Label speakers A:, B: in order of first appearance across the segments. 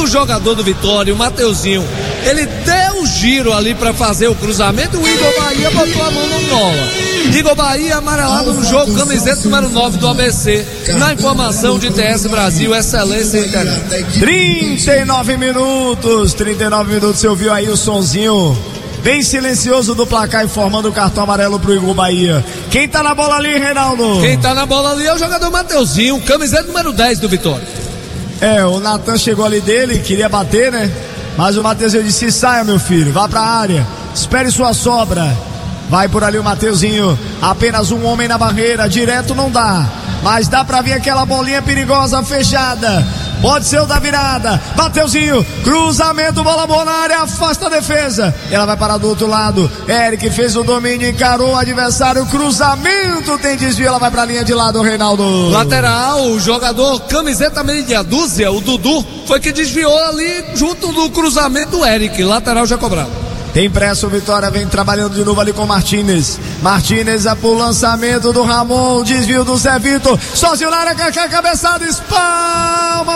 A: jogador do Vitória, o Mateuzinho, ele deu o giro ali para fazer o cruzamento, o Igor Bahia botou a mão no bola. Igor Bahia amarelado no jogo, camiseta número 9 do ABC. Na informação de TS Brasil, excelência interna.
B: 39 minutos, você ouviu aí o sonzinho bem silencioso do placar, informando o cartão amarelo pro Igor Bahia. Quem tá na bola ali, Reinaldo?
A: Quem tá na bola ali é o jogador Mateuzinho, camiseta número 10 do Vitória.
B: O Natan chegou ali dele, queria bater, né? Mas o Mateuzinho disse: saia, meu filho, vá pra área, espere sua sobra. Vai por ali o Mateuzinho, apenas um homem na barreira, direto não dá, mas dá pra ver aquela bolinha perigosa fechada. Pode ser o da virada. Mateuzinho, cruzamento, bola boa na área, afasta a defesa. Ela vai parar do outro lado. Eric fez o domínio, encarou o adversário. Cruzamento, tem desvio, ela vai pra linha de lado, Reinaldo.
A: Lateral, o jogador camiseta meia dúzia, o Dudu, foi que desviou ali junto do cruzamento do Eric. Lateral já cobrado.
B: Tem pressa o Vitória, vem trabalhando de novo ali com Martínez. Martínez é pro lançamento do Ramon, desvio do Zé Vitor, sozinho na área, cabeçada, espalma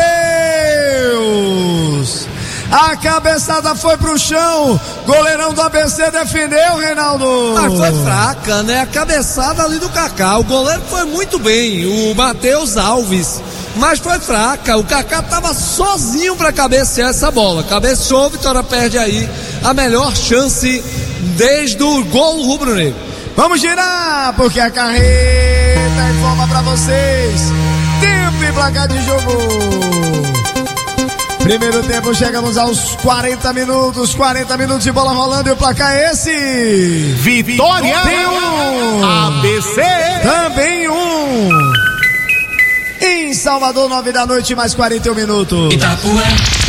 B: Matheus. A cabeçada foi pro chão, goleirão do ABC defendeu, Reinaldo.
A: Mas foi fraca, né? A cabeçada ali do Kaká, o goleiro foi muito bem, o Matheus Alves, mas foi fraca, o Kaká tava sozinho pra cabecear essa bola, cabeceou, Vitória perde aí a melhor chance desde o gol rubro-negro.
B: Vamos girar, porque a carreta informa pra vocês, tempo e placar de jogo. Primeiro tempo, chegamos aos 40 minutos de bola rolando e o placar é esse.
C: Vitória
B: tem um,
C: ABC
B: também um. Em Salvador, 9 da noite, mais 41 minutos.
D: Itapuã.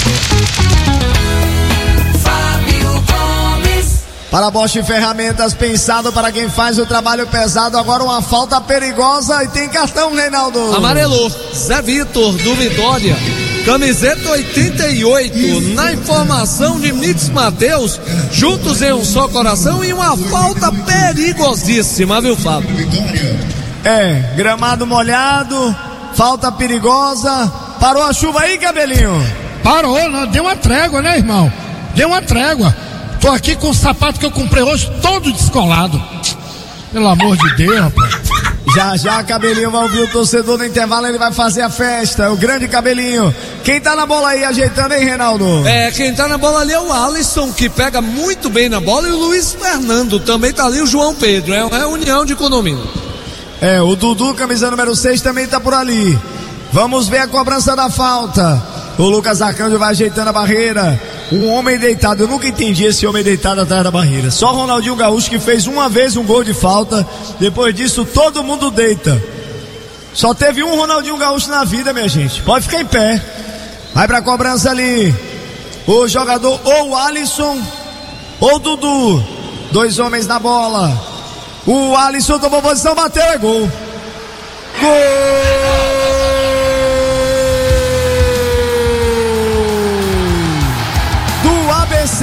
B: Para Bosch Ferramentas, pensado para quem faz o trabalho pesado. Agora uma falta perigosa e tem cartão, Reinaldo.
A: Amarelou, Zé Vitor do Vitória, camiseta 88, na informação de Mix Matheus, juntos em um só coração, e uma falta perigosíssima, viu, Fábio?
B: Gramado molhado, falta perigosa. Parou a chuva aí, cabelinho?
E: Parou, não, deu uma trégua, né, irmão? Deu uma trégua. Tô aqui com o sapato que eu comprei hoje todo descolado. Pelo amor de Deus, rapaz.
B: Já Cabelinho vai ouvir o torcedor no intervalo, ele vai fazer a festa, o grande Cabelinho. Quem tá na bola aí ajeitando, hein, Reinaldo?
A: Quem tá na bola ali é o Alisson, que pega muito bem na bola, e o Luiz Fernando, também tá ali o João Pedro, é a união de condomínio.
B: O Dudu, camisa número 6, também tá por ali. Vamos ver a cobrança da falta. O Lucas Arcanjo vai ajeitando a barreira. Um homem deitado, eu nunca entendi esse homem deitado atrás da barreira. Só Ronaldinho Gaúcho que fez uma vez um gol de falta. Depois disso todo mundo deita. Só teve um Ronaldinho Gaúcho na vida, minha gente. Pode ficar em pé. Vai pra cobrança ali o jogador ou o Alisson ou o Dudu. Dois homens na bola. O Alisson tomou posição, bateu, é gol. Gol do ABC.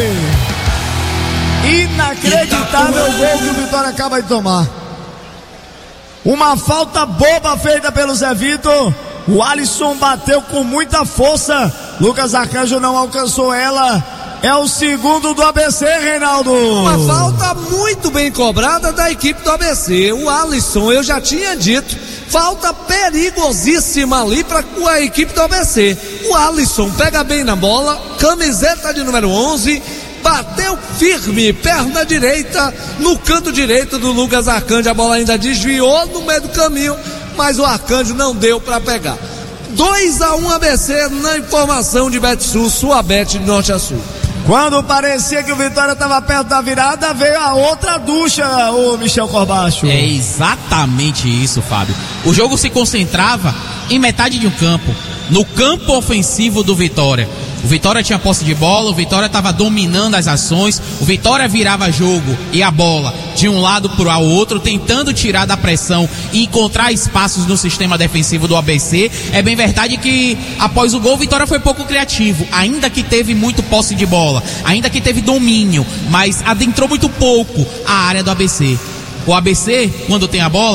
B: Inacreditável gol que o Vitória acaba de tomar. Uma falta boba feita pelo Zé Vitor. O Alisson bateu com muita força. Lucas Arcanjo não alcançou ela. É o segundo do ABC, Reinaldo.
A: Uma falta muito bem cobrada da equipe do ABC. O Alisson, eu já tinha dito, falta perigosíssima ali para a equipe do ABC. O Alisson pega bem na bola, camiseta de número 11, bateu firme, perna direita, no canto direito do Lucas Arcanjo. A bola ainda desviou no meio do caminho, mas o Arcanjo não deu para pegar. 2-1 ABC na informação de Betsul, sua bet de norte a sul.
B: Quando parecia que o Vitória estava perto da virada, veio a outra ducha, o Michel Corbacho.
F: É exatamente isso, Fábio. O jogo se concentrava em metade de um campo, no campo ofensivo do Vitória. O Vitória tinha posse de bola, o Vitória estava dominando as ações, o Vitória virava jogo e a bola de um lado para o outro, tentando tirar da pressão e encontrar espaços no sistema defensivo do ABC. É bem verdade que após o gol o Vitória foi pouco criativo, ainda que teve muito posse de bola, ainda que teve domínio, mas adentrou muito pouco a área do ABC. O ABC, quando tem a bola,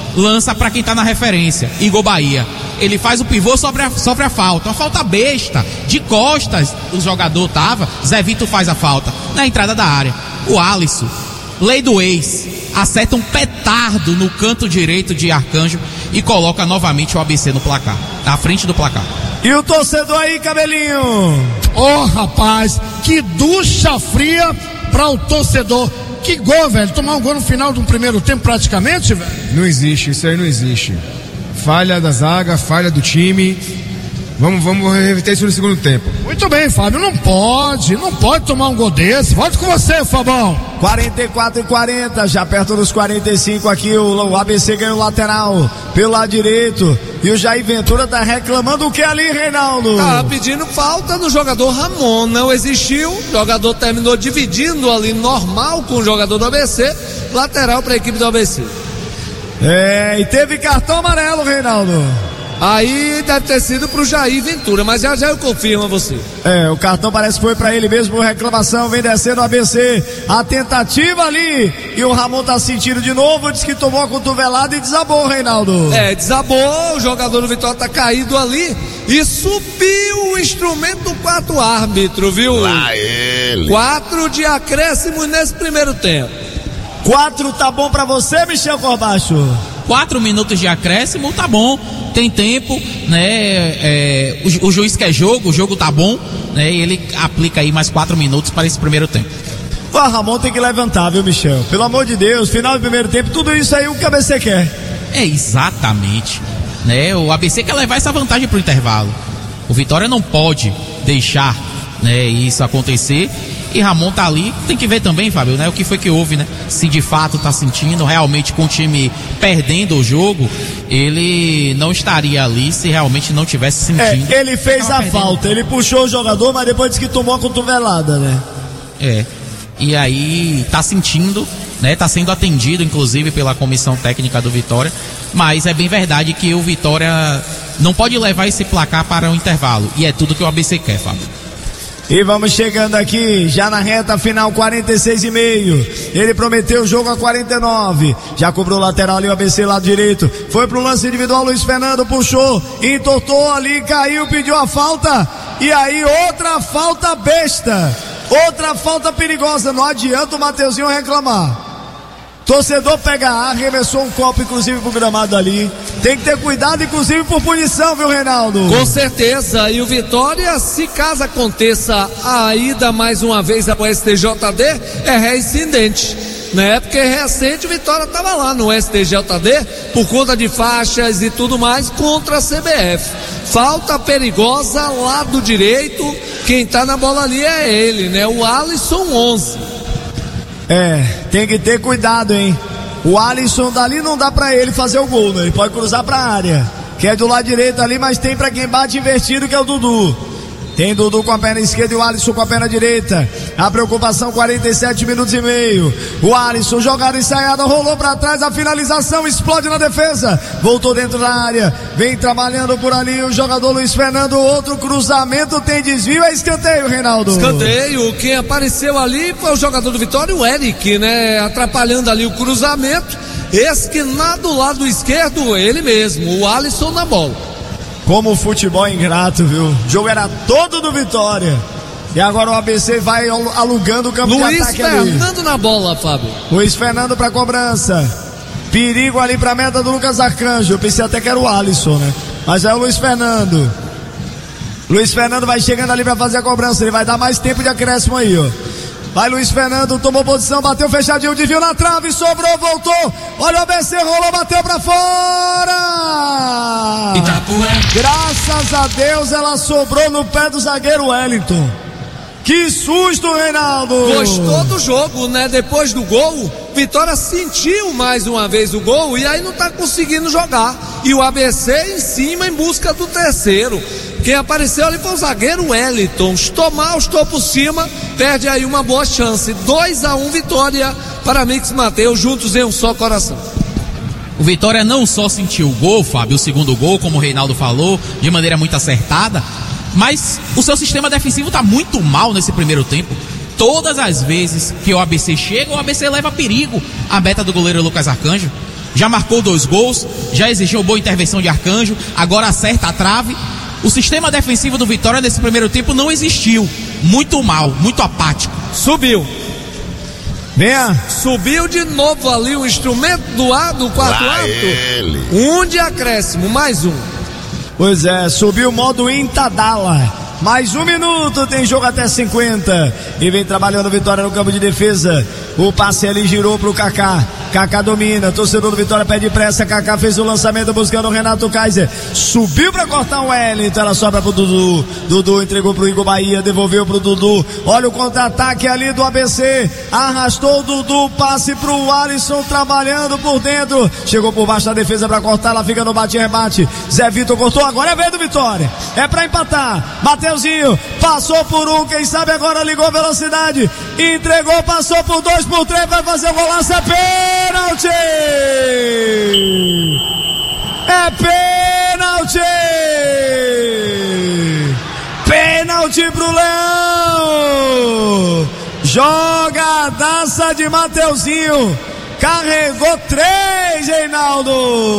F: lança para quem tá na referência, Igor Bahia. Ele faz o pivô, sofre a falta, uma falta besta, de costas o jogador tava, Zé Vitor faz a falta, na entrada da área. O Alisson, lei do ex, acerta um petardo no canto direito de Arcanjo e coloca novamente o ABC no placar, à frente do placar.
B: E o torcedor aí, Cabelinho?
E: Ô, rapaz, que ducha fria para o torcedor. Que gol, velho. Tomar um gol no final de um primeiro tempo praticamente, velho.
D: Não existe, isso aí não existe. Falha da zaga, falha do time. Vamos reverter isso no segundo tempo.
E: Muito bem, Fábio, não pode tomar um gol desse. Volto com você, Fabão.
B: 44-40, já perto dos 45 aqui, o ABC ganha o lateral pelo lado direito. E o Jair Ventura tá reclamando o que ali, Reinaldo?
A: Tá pedindo falta no jogador Ramon, não existiu. O jogador terminou dividindo ali normal com o jogador do ABC, lateral para a equipe do ABC.
B: E teve cartão amarelo, Reinaldo.
A: Aí deve ter sido pro Jair Ventura, mas já eu confirmo a você.
B: O cartão parece que foi pra ele mesmo por reclamação, vem descendo o ABC, a tentativa ali, e o Ramon tá sentindo de novo, diz que tomou a cotovelada e desabou, Reinaldo.
A: Desabou, o jogador do Vitória tá caído ali e subiu o instrumento do quarto árbitro, viu?
G: Lá ele.
A: 4 de acréscimo nesse primeiro tempo.
B: 4 tá bom pra você, Michel Corbacho?
F: 4 minutos de acréscimo, tá bom, tem tempo, né? O juiz quer jogo, o jogo tá bom, né? E ele aplica aí mais 4 minutos para esse primeiro tempo.
B: O Ramon tem que levantar, viu, Michel? Pelo amor de Deus, final do primeiro tempo, tudo isso aí o que o ABC quer.
F: Exatamente, né? O ABC quer levar essa vantagem pro intervalo. O Vitória não pode deixar, né, isso acontecer. E Ramon tá ali, tem que ver também, Fábio, né? O que foi que houve, né? Se de fato tá sentindo, realmente com o time perdendo o jogo, ele não estaria ali se realmente não tivesse sentindo.
B: Ele fez a falta, ele puxou o jogador, mas depois disse que tomou a cotovelada, né?
F: E aí tá sentindo, né? Tá sendo atendido, inclusive, pela comissão técnica do Vitória, mas é bem verdade que o Vitória não pode levar esse placar para o intervalo, e é tudo que o ABC quer, Fábio.
B: E vamos chegando aqui, já na reta final, 46,5. Ele prometeu o jogo a 49. Já cobrou o lateral ali, o ABC lado direito. Foi pro lance individual, Luiz Fernando puxou, entortou ali, caiu, pediu a falta. E aí outra falta besta. Outra falta perigosa. Não adianta o Mateuzinho reclamar. Torcedor pega ar, arremessou um copo inclusive pro gramado ali. Tem que ter cuidado inclusive por punição, viu, Reinaldo?
A: Com certeza, e o Vitória, se caso aconteça a ida mais uma vez para o STJD, é reincidente, né? Porque recente o Vitória estava lá no STJD por conta de faixas e tudo mais contra a CBF. Falta perigosa, lado direito, quem tá na bola ali é ele, né? O Alisson 11.
B: Tem que ter cuidado, hein? O Alisson dali não dá pra ele fazer o gol, né? Ele pode cruzar pra área, que é do lado direito ali, mas tem pra quem bate invertido, que é o Dudu. Tem Dudu com a perna esquerda e o Alisson com a perna direita. A preocupação, 47 minutos e meio. O Alisson, jogada ensaiada, rolou pra trás, a finalização, explode na defesa. Voltou dentro da área, vem trabalhando por ali o jogador Luiz Fernando. Outro cruzamento, tem desvio, é escanteio, Reinaldo.
A: Escanteio, quem apareceu ali foi o jogador do Vitória, o Eric, né? Atrapalhando ali o cruzamento. Esse que do lado esquerdo, ele mesmo, o Alisson na bola.
B: Como o futebol é ingrato, viu? O jogo era todo do Vitória. E agora o ABC vai alugando o campo de ataque ali.
A: Luiz Fernando na bola, Fábio.
B: Luiz Fernando pra cobrança. Perigo ali pra meta do Lucas Arcanjo. Eu pensei até que era o Alisson, né? Mas é o Luiz Fernando. Luiz Fernando vai chegando ali pra fazer a cobrança. Ele vai dar mais tempo de acréscimo aí, ó. Vai Luiz Fernando, tomou posição, bateu fechadinho, desviou na trave, sobrou, voltou. Olha o ABC, rolou, bateu pra fora. Graças a Deus ela sobrou no pé do zagueiro Wellington. Que susto, Reinaldo.
A: Gostou do jogo, né? Depois do gol, Vitória sentiu mais uma vez o gol e aí não tá conseguindo jogar. E o ABC em cima em busca do terceiro. Quem apareceu ali foi o zagueiro Wellington. Estou por cima, perde aí uma boa chance. 2-1 Vitória para Mix Mateus, juntos em um só coração.
F: O Vitória não só sentiu o gol, Fábio, o segundo gol, como o Reinaldo falou, de maneira muito acertada, mas o seu sistema defensivo está muito mal nesse primeiro tempo. Todas as vezes que o ABC chega, o ABC leva perigo a meta do goleiro Lucas Arcanjo. Já marcou 2 gols, já exigiu boa intervenção de Arcanjo, agora acerta a trave. O sistema defensivo do Vitória nesse primeiro tempo não existiu. Muito mal, muito apático.
A: Subiu.
B: Venha.
A: Subiu de novo ali o instrumento do quarto árbitro. 1 de acréscimo, mais 1.
B: Pois é, subiu o modo Intadala. Mais 1 minuto, tem jogo até 50. E vem trabalhando o Vitória no campo de defesa. O passe ali girou pro Kaká. Kaká domina, torcedor do Vitória pede pressa. Kaká fez o lançamento buscando o Renato Kaiser. Subiu pra cortar o Wellington. Ela sobra pro Dudu. Dudu entregou pro Igor Bahia, devolveu pro Dudu. Olha o contra-ataque ali do ABC. Arrastou o Dudu, passe pro Alisson trabalhando por dentro. Chegou por baixo da defesa pra cortar, ela fica no bate-rebate. Zé Vitor cortou, agora é vez do Vitória. É pra empatar. Mateuzinho passou por 1, quem sabe agora ligou velocidade. Entregou, passou por 2, por 3, vai fazer o golaço, é pênalti! É pênalti! Pênalti pro Leão! Jogadaça de Mateuzinho! Carregou 3, Reinaldo!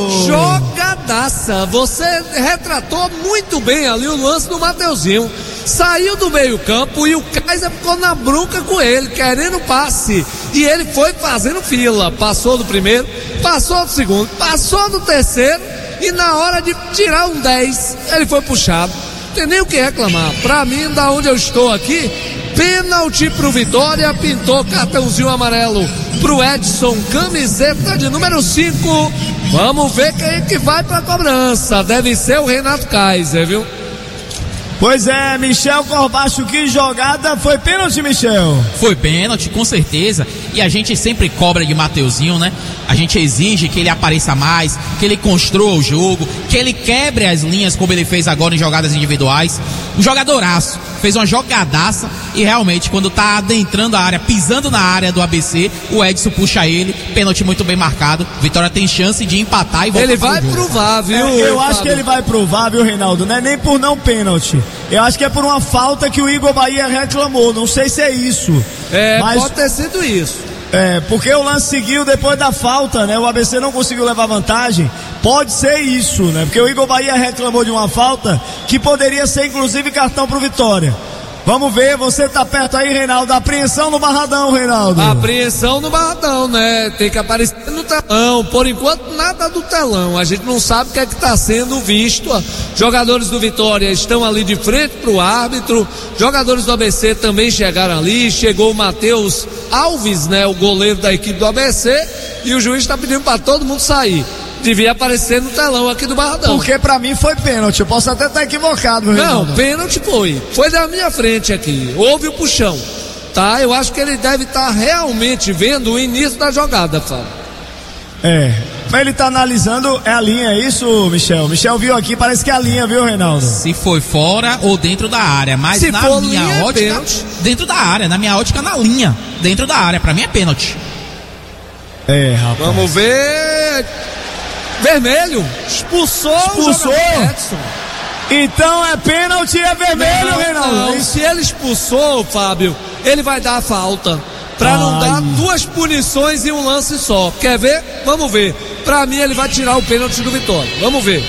A: Jogadaça! Você retratou muito bem ali o lance do Mateuzinho. Saiu do meio campo e o Kaiser ficou na bronca com ele, querendo passe. E ele foi fazendo fila. Passou do primeiro, passou do segundo, passou do terceiro. E na hora de tirar um 10, ele foi puxado. Não tem nem o que reclamar. Pra mim, da onde eu estou aqui, pênalti pro Vitória. Pintou cartãozinho amarelo pro Edson, camiseta de número 5. Vamos ver quem que vai pra cobrança. Deve ser o Renato Kaiser, viu?
B: Pois é, Michel Corbacho, que jogada, foi pênalti, Michel?
F: Foi pênalti, com certeza, e a gente sempre cobra de Mateuzinho, né? A gente exige que ele apareça mais, que ele construa o jogo, que ele quebre as linhas como ele fez agora em jogadas individuais. Um jogadoraço, fez uma jogadaça e realmente quando tá adentrando a área, pisando na área do ABC, o Edson puxa ele, pênalti muito bem marcado. Vitória tem chance de empatar e voltar.
A: Ele vai provar, viu?
B: Eu acho que ele vai provar, viu, Reinaldo? Não é nem por não pênalti. Eu acho que é por uma falta que o Igor Bahia reclamou. Não sei se é isso.
A: Mas pode ter sido isso.
B: Porque o lance seguiu depois da falta, né? O ABC não conseguiu levar vantagem. Pode ser isso, né? Porque o Igor Bahia reclamou de uma falta que poderia ser inclusive cartão pro Vitória. Vamos ver, você tá perto aí, Reinaldo. Apreensão no Barradão, Reinaldo.
A: Apreensão no Barradão, né? Tem que aparecer no telão. Por enquanto, nada do telão. A gente não sabe o que é que tá sendo visto. Jogadores do Vitória estão ali de frente pro árbitro. Jogadores do ABC também chegaram ali. Chegou o Matheus Alves, né? O goleiro da equipe do ABC. E o juiz tá pedindo para todo mundo sair. Devia aparecer no telão aqui do Barradão.
B: Porque pra mim foi pênalti. Eu posso até estar equivocado, meu irmão.
A: Não, pênalti foi. Foi da minha frente aqui. Houve o puxão. Tá? Eu acho que ele deve estar realmente vendo o início da jogada, Fábio.
B: Mas ele tá analisando a linha, é isso, Michel? Michel viu aqui, parece que é a linha, viu, Reinaldo?
F: Se foi fora ou dentro da área. Mas
A: se
F: na
A: for
F: minha
A: linha,
F: ótica,
A: pênalti.
F: dentro da área. Na minha ótica, na linha. Dentro da área. Pra mim é pênalti.
B: Rapaz.
A: Vamos ver. Vermelho. Expulsou o jogador Edson.
B: Então é pênalti, é vermelho, Reinaldo.
A: Não, se ele expulsou, Fábio, ele vai dar a falta. Pra não dar 2 punições em um lance só. Quer ver? Vamos ver. Pra mim ele vai tirar o pênalti do Vitória. Vamos ver.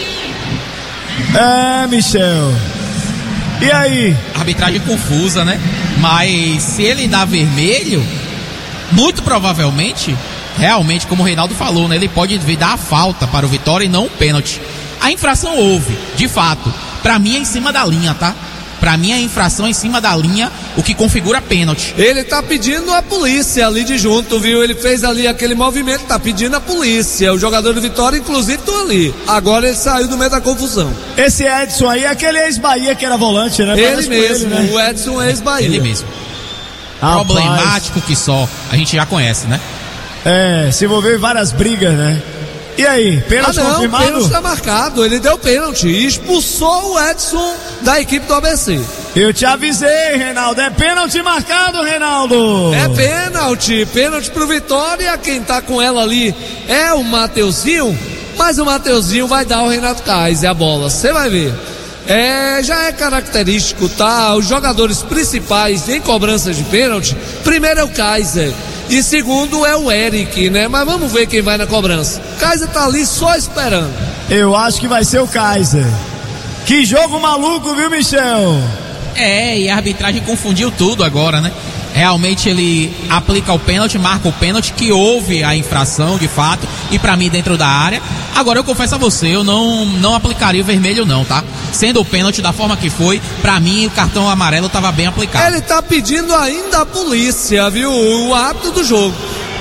B: Michel. E aí?
F: Arbitragem confusa, né? Mas se ele dá vermelho, muito provavelmente, realmente, como o Reinaldo falou, né? Ele pode vir dar a falta para o Vitória e não o pênalti. A infração houve, de fato. Pra mim é em cima da linha, tá? Pra mim a infração é em cima da linha, o que configura pênalti.
A: Ele tá pedindo a polícia ali de junto, viu? Ele fez ali aquele movimento, tá pedindo a polícia. O jogador do Vitória, inclusive, estão ali. Agora ele saiu do meio da confusão.
B: Esse Edson aí é aquele ex-Bahia que era volante, né?
A: Ele mesmo, né? O Edson ex-Bahia.
F: Ele mesmo. Problemático que só, a gente já conhece, né?
B: Se envolveu em várias brigas, né? E aí, pênalti confirmado?
A: O pênalti tá marcado, ele deu pênalti e expulsou o Edson da equipe do ABC.
B: Eu te avisei, Reinaldo, é pênalti marcado, Reinaldo.
A: É pênalti pro Vitória, quem tá com ela ali é o Mateuzinho, mas o Mateuzinho vai dar ao Renato Kaiser a bola, você vai ver. Já é característico, tá? Os jogadores principais em cobranças de pênalti, primeiro é o Kaiser. E segundo é o Eric, né? Mas vamos ver quem vai na cobrança. O Kaiser tá ali só esperando.
B: Eu acho que vai ser o Kaiser. Que jogo maluco, viu, Michel?
F: E a arbitragem confundiu tudo agora, né? Realmente ele aplica o pênalti, marca o pênalti, que houve a infração de fato, e pra mim dentro da área. Agora eu confesso a você, eu não aplicaria o vermelho não, tá? Sendo o pênalti da forma que foi, pra mim o cartão amarelo tava bem aplicado.
A: Ele tá pedindo ainda a polícia, viu? O árbitro do jogo.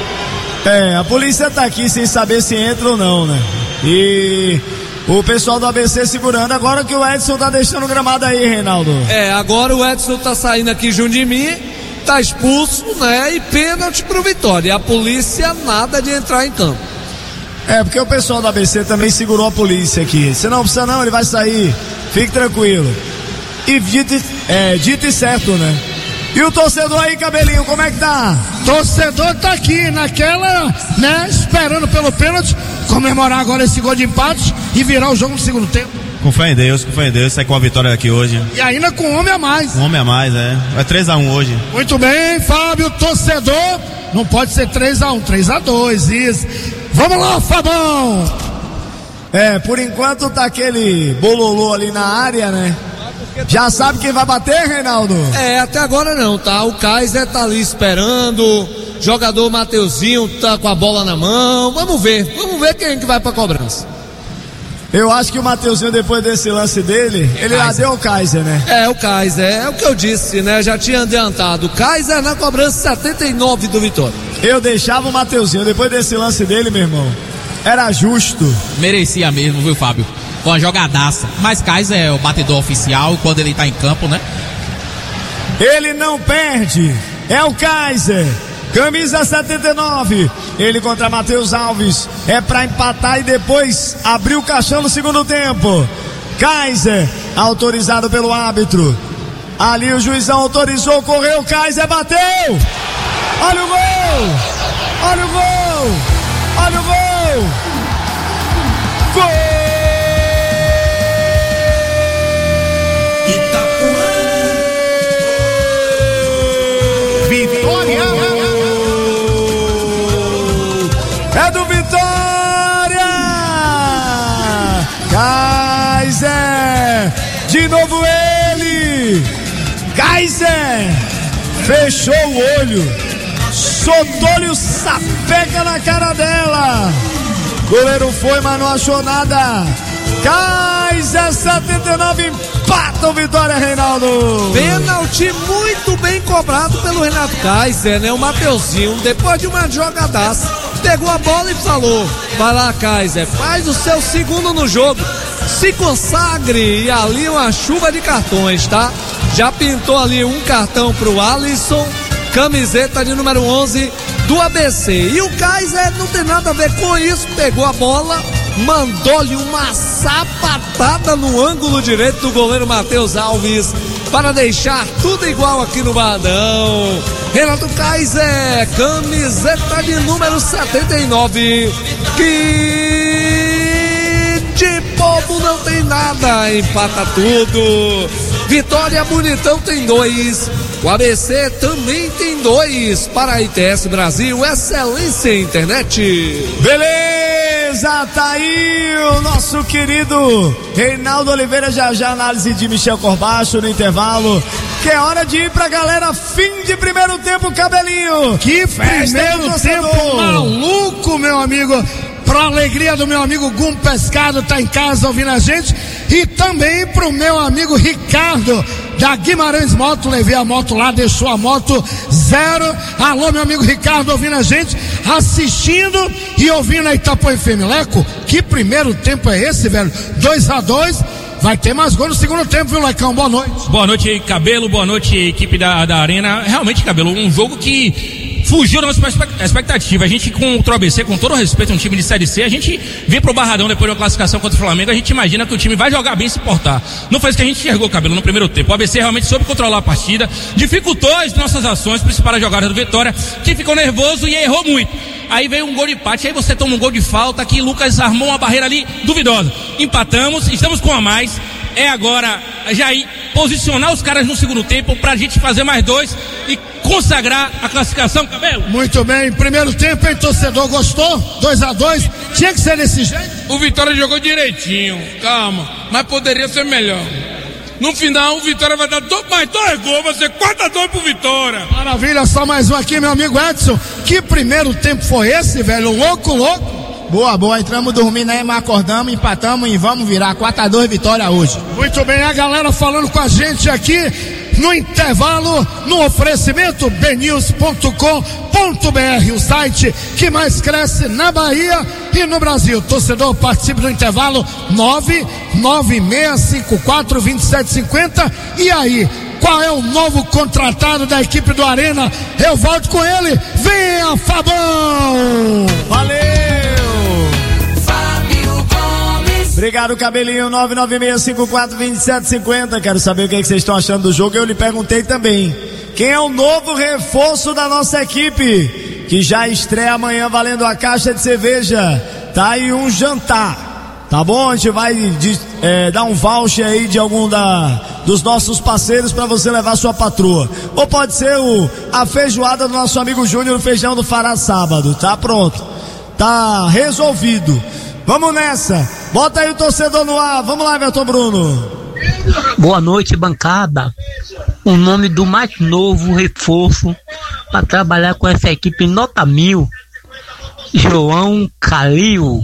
B: A polícia tá aqui sem saber se entra ou não, né? E o pessoal do ABC segurando, agora que o Edson tá deixando o gramado aí, Reinaldo.
A: Agora o Edson tá saindo aqui junto de mim, tá expulso, né? E pênalti pro Vitória. E a polícia nada de entrar em campo.
B: Porque o pessoal do ABC também segurou a polícia aqui. Se não precisa não, ele vai sair. Fique tranquilo. E dito e certo, né? E o torcedor aí, Cabelinho, como é que tá?
E: Torcedor tá aqui naquela, né? Esperando pelo pênalti, comemorar agora esse gol de empate e virar o jogo no segundo tempo.
G: Com fé em Deus, sai com a vitória aqui hoje.
E: E ainda com um homem a mais.
G: Um homem a mais, Vai 3-1 hoje.
E: Muito bem, Fábio, torcedor. Não pode ser 3-1, 3-2, isso. Vamos lá, Fabão.
B: Por enquanto tá aquele bololô ali na área, né? Já sabe quem vai bater, Reinaldo?
A: Até agora não, tá? O Kaiser tá ali esperando. Jogador Mateuzinho tá com a bola na mão. Vamos ver quem que vai pra cobrança.
B: Eu acho que o Mateuzinho, depois desse lance dele, ele já deu o Kaiser, né?
A: O Kaiser, é o que eu disse, né? Já tinha adiantado. O Kaiser na cobrança 79 do Vitória.
B: Eu deixava o Mateuzinho, depois desse lance dele, meu irmão. Era justo.
F: Merecia mesmo, viu, Fábio? Com uma jogadaça. Mas Kaiser é o batedor oficial quando ele tá em campo, né?
B: Ele não perde. É o Kaiser. Camisa 79. Ele contra Matheus Alves. É pra empatar e depois abrir o caixão no segundo tempo. Kaiser, autorizado pelo árbitro. Ali o juizão autorizou, correu, Kaiser bateu. Olha o gol! Olha o gol! Olha o gol! Gol!
C: Vitória!
B: É do Vitória! Kaiser! De novo ele! Kaiser! Fechou o olho, soltou-lhe o sapeca na cara dela. Goleiro foi, mas não achou nada. Kaiser 79 empata o Vitória, Reinaldo.
A: Pênalti muito bem cobrado pelo Renato Kaiser, né? O Mateuzinho, depois de uma jogadaça, pegou a bola e falou: vai lá, Kaiser, faz o seu segundo no jogo, se consagre. E ali uma chuva de cartões, tá? Já pintou ali um cartão pro Alisson, camiseta de número 11 do ABC. E o Kaiser não tem nada a ver com isso, pegou a bola, mandou-lhe uma sapatada no ângulo direito do goleiro Matheus Alves para deixar tudo igual aqui no Badão. Renato Kaiser, camiseta de número 79, que de bobo não tem nada, empata tudo. Vitória Bonitão tem 2. O ABC também tem 2 para a ITS Brasil, excelência em internet.
B: Beleza, tá aí o nosso querido Reinaldo Oliveira. Já análise de Michel Corbacho no intervalo, que é hora de ir pra galera. Fim de primeiro tempo, Cabelinho.
E: Que primeiro tempo maluco, meu amigo. Pra alegria do meu amigo Gum Pescado, tá em casa ouvindo a gente. E também pro meu amigo Ricardo da Guimarães Moto, levei a moto lá, deixou a moto 0. Alô, meu amigo Ricardo, ouvindo a gente, assistindo e ouvindo a Itapuã FM. Leco, que primeiro tempo é esse, velho? 2-2, vai ter mais gol no segundo tempo, viu, Lecão? Boa noite.
H: Boa noite, Cabelo, boa noite, equipe da Arena. Realmente, Cabelo, um jogo que fugiu da nossa expectativa. A gente, contra o ABC, com todo o respeito, um time de Série C, a gente vem pro Barradão depois de uma classificação contra o Flamengo, a gente imagina que o time vai jogar bem e se portar. Não foi isso que a gente enxergou, Cabelo, no primeiro tempo. O ABC realmente soube controlar a partida, dificultou as nossas ações, principalmente a jogada do Vitória, que ficou nervoso e errou muito. Aí veio um gol de empate, aí você toma um gol de falta, que Lucas armou uma barreira ali duvidosa. Empatamos, estamos com a mais. é agora já ir posicionar os caras no segundo tempo pra gente fazer mais 2 e consagrar a classificação, Cabelo.
E: Muito bem, primeiro tempo, hein, torcedor, gostou? 2-2, tinha que ser desse jeito.
I: O Vitória jogou direitinho, calma, mas poderia ser melhor. No final, o Vitória vai dar mais 2 gols, vai ser 4-2 pro Vitória.
E: Maravilha, só mais um aqui, meu amigo Edson. Que primeiro tempo foi esse, velho? Louco.
B: Boa, entramos dormindo aí, mas acordamos, empatamos e vamos virar 4-2 Vitória hoje.
E: Muito bem, a galera falando com a gente aqui no intervalo, no oferecimento bnews.com.br, o site que mais cresce na Bahia e no Brasil. Torcedor, participe do intervalo 996542750. E aí, qual é o novo contratado da equipe do Arena? Eu volto com ele. Venha, Fabão!
B: Valeu! Obrigado, Cabelinho. 996542750. Quero saber o que vocês estão achando do jogo. Eu lhe perguntei também quem é o novo reforço da nossa equipe, que já estreia amanhã valendo a caixa de cerveja, tá aí um jantar, tá bom? A gente vai dar um voucher aí de algum dos nossos parceiros para você levar sua patroa, ou pode ser a feijoada do nosso amigo Júnior, o feijão do Fará sábado. Tá pronto, tá resolvido. Vamos nessa, bota aí o torcedor no ar. Vamos lá, Everton Bruno.
J: Boa noite, bancada. O nome do mais novo reforço para trabalhar com essa equipe nota 1000, João Calil.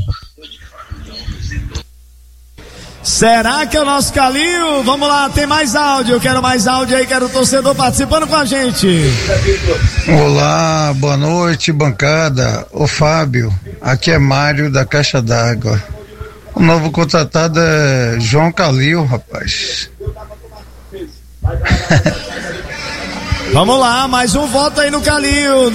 B: Será que é o nosso Calil? Vamos lá, tem mais áudio. Eu quero mais áudio aí, quero o torcedor participando com a gente.
K: Olá, boa noite, bancada. Ô Fábio, aqui é Mário da Caixa d'Água. O novo contratado é João Calil, rapaz.
B: Vamos lá, mais um voto aí no Calil,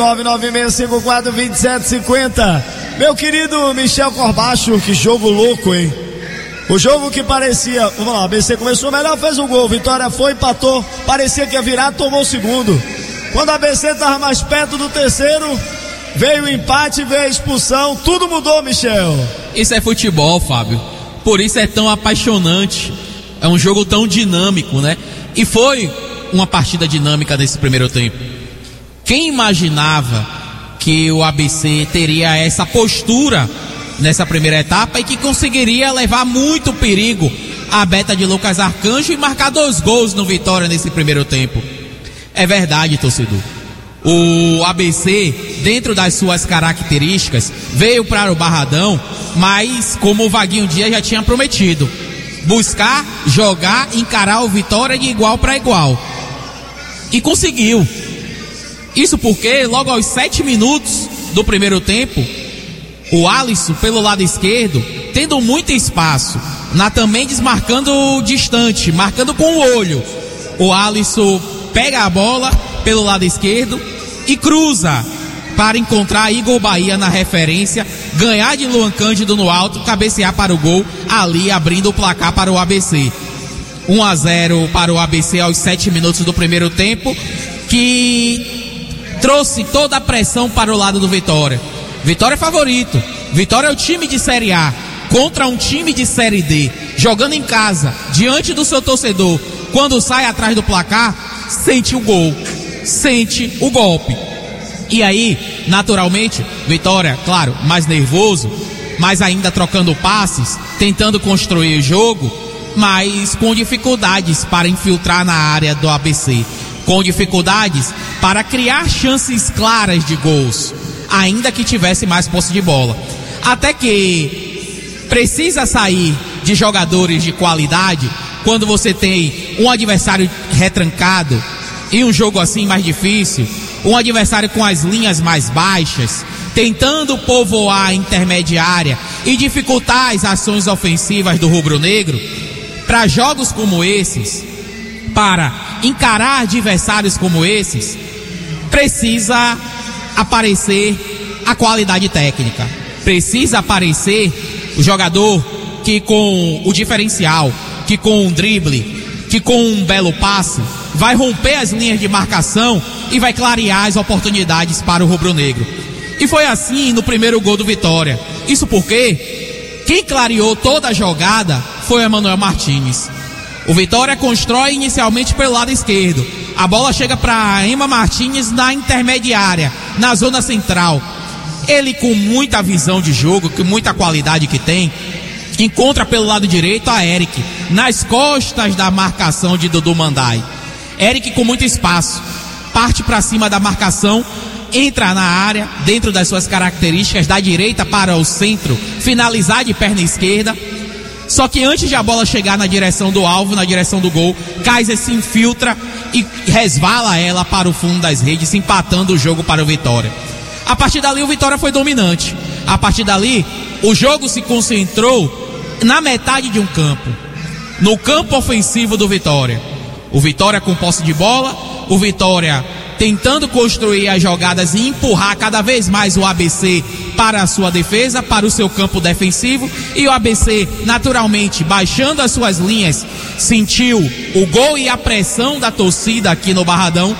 B: 996542750. Meu querido Michel Corbacho, que jogo louco, hein? O jogo que parecia, vamos lá, a ABC começou melhor, fez um gol, Vitória foi, empatou, parecia que ia virar, tomou o segundo. Quando a ABC estava mais perto do terceiro, veio o empate, veio a expulsão, tudo mudou, Michel.
F: Isso é futebol, Fábio, por isso é tão apaixonante, é um jogo tão dinâmico, né? E foi uma partida dinâmica nesse primeiro tempo. Quem imaginava que o ABC teria essa postura nessa primeira etapa e que conseguiria levar muito perigo à beta de Lucas Arcanjo e marcar 2 gols no Vitória nesse primeiro tempo? É verdade, torcedor. O ABC, dentro das suas características, veio para o Barradão, mas como o Vaguinho Dias já tinha prometido, buscar, jogar, encarar o Vitória de igual para igual. E conseguiu. Isso porque logo aos 7 minutos do primeiro tempo, o Alisson pelo lado esquerdo, tendo muito espaço, Nathan Mendes marcando distante, marcando com o olho. O Alisson pega a bola pelo lado esquerdo e cruza para encontrar Igor Bahia na referência, ganhar de Luan Cândido no alto, cabecear para o gol, ali abrindo o placar para o ABC. 1-0 para o ABC aos 7 minutos do primeiro tempo, que trouxe toda a pressão para o lado do Vitória. Vitória é favorito, Vitória é o time de Série A contra um time de Série D, jogando em casa, diante do seu torcedor. Quando sai atrás do placar, sente o gol, sente o golpe. E aí, naturalmente, Vitória, claro, mais nervoso, mas ainda trocando passes, tentando construir o jogo, mas com dificuldades para infiltrar na área do ABC, com dificuldades para criar chances claras de gols, ainda que tivesse mais posse de bola. Até que precisa sair de jogadores de qualidade quando você tem um adversário retrancado e um jogo assim mais difícil, um adversário com as linhas mais baixas, tentando povoar a intermediária e dificultar as ações ofensivas do rubro-negro. Para jogos como esses, para encarar adversários como esses, precisa aparecer a qualidade técnica, precisa aparecer o jogador que com o diferencial, que com um drible, que com um belo passe, vai romper as linhas de marcação e vai clarear as oportunidades para o rubro-negro. E foi assim no primeiro gol do Vitória. Isso porque quem clareou toda a jogada foi o Emanuel Martins. O Vitória constrói inicialmente pelo lado esquerdo. A bola chega para Ema Martins na intermediária, na zona central. Ele, com muita visão de jogo, com muita qualidade que tem, encontra pelo lado direito a Eric, nas costas da marcação de Dudu Mandai. Eric com muito espaço, parte para cima da marcação, entra na área, dentro das suas características, da direita para o centro, finalizar de perna esquerda. Só que antes de a bola chegar na direção do alvo, na direção do gol, Kaiser se infiltra e resvala ela para o fundo das redes, empatando o jogo para o Vitória. A partir dali o Vitória foi dominante. A partir dali o jogo se concentrou na metade de um campo, no campo ofensivo do Vitória. O Vitória com posse de bola, o Vitória tentando construir as jogadas e empurrar cada vez mais o ABC para a sua defesa, para o seu campo defensivo, e o ABC naturalmente baixando as suas linhas, sentiu o gol e a pressão da torcida aqui no Barradão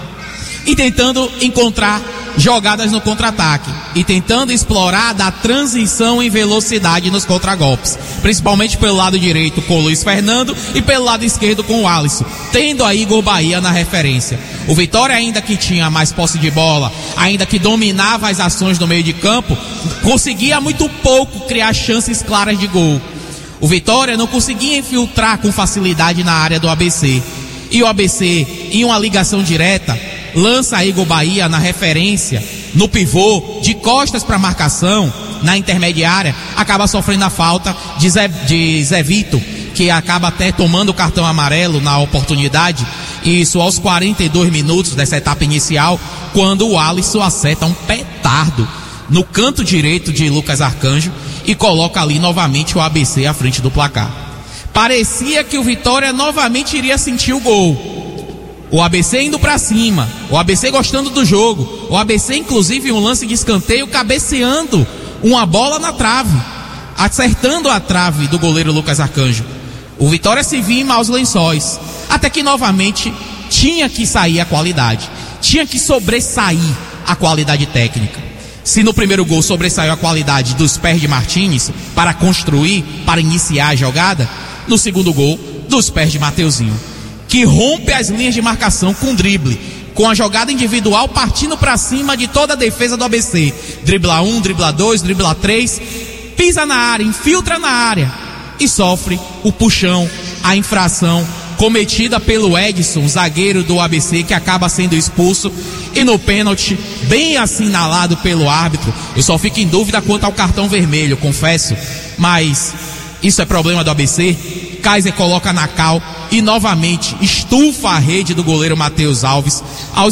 F: e tentando encontrar jogadas no contra-ataque e tentando explorar da transição em velocidade nos contragolpes, principalmente pelo lado direito com o Luiz Fernando e pelo lado esquerdo com o Alisson, tendo a Igor Bahia na referência. O Vitória, ainda que tinha mais posse de bola, ainda que dominava as ações no meio de campo, conseguia muito pouco criar chances claras de gol. O Vitória não conseguia infiltrar com facilidade na área do ABC, e o ABC, em uma ligação direta, lança a Igor Bahia na referência, no pivô, de costas para marcação, na intermediária, acaba sofrendo a falta de Zé Vitor, que acaba até tomando o cartão amarelo na oportunidade, e isso aos 42 minutos dessa etapa inicial, quando o Alisson acerta um petardo no canto direito de Lucas Arcanjo e coloca ali novamente o ABC à frente do placar. Parecia que o Vitória novamente iria sentir o gol. O ABC indo pra cima, o ABC gostando do jogo, o ABC inclusive em um lance de escanteio cabeceando uma bola na trave, acertando a trave do goleiro Lucas Arcanjo. O Vitória se via em maus lençóis, até que novamente tinha que sair a qualidade, tinha que sobressair a qualidade técnica. Se no primeiro gol sobressaiu a qualidade dos pés de Martins para construir, para iniciar a jogada, no segundo gol, dos pés de Mateuzinho, que rompe as linhas de marcação com drible, com a jogada individual partindo para cima de toda a defesa do ABC. Dribla 1, dribla 2, dribla 3, pisa na área, infiltra na área e sofre o puxão, a infração cometida pelo Edson, zagueiro do ABC, que acaba sendo expulso, e no pênalti, bem assinalado pelo árbitro. Eu só fico em dúvida quanto ao cartão vermelho, confesso, mas isso é problema do ABC. Kaiser coloca na cal e novamente estufa a rede do goleiro Matheus Alves aos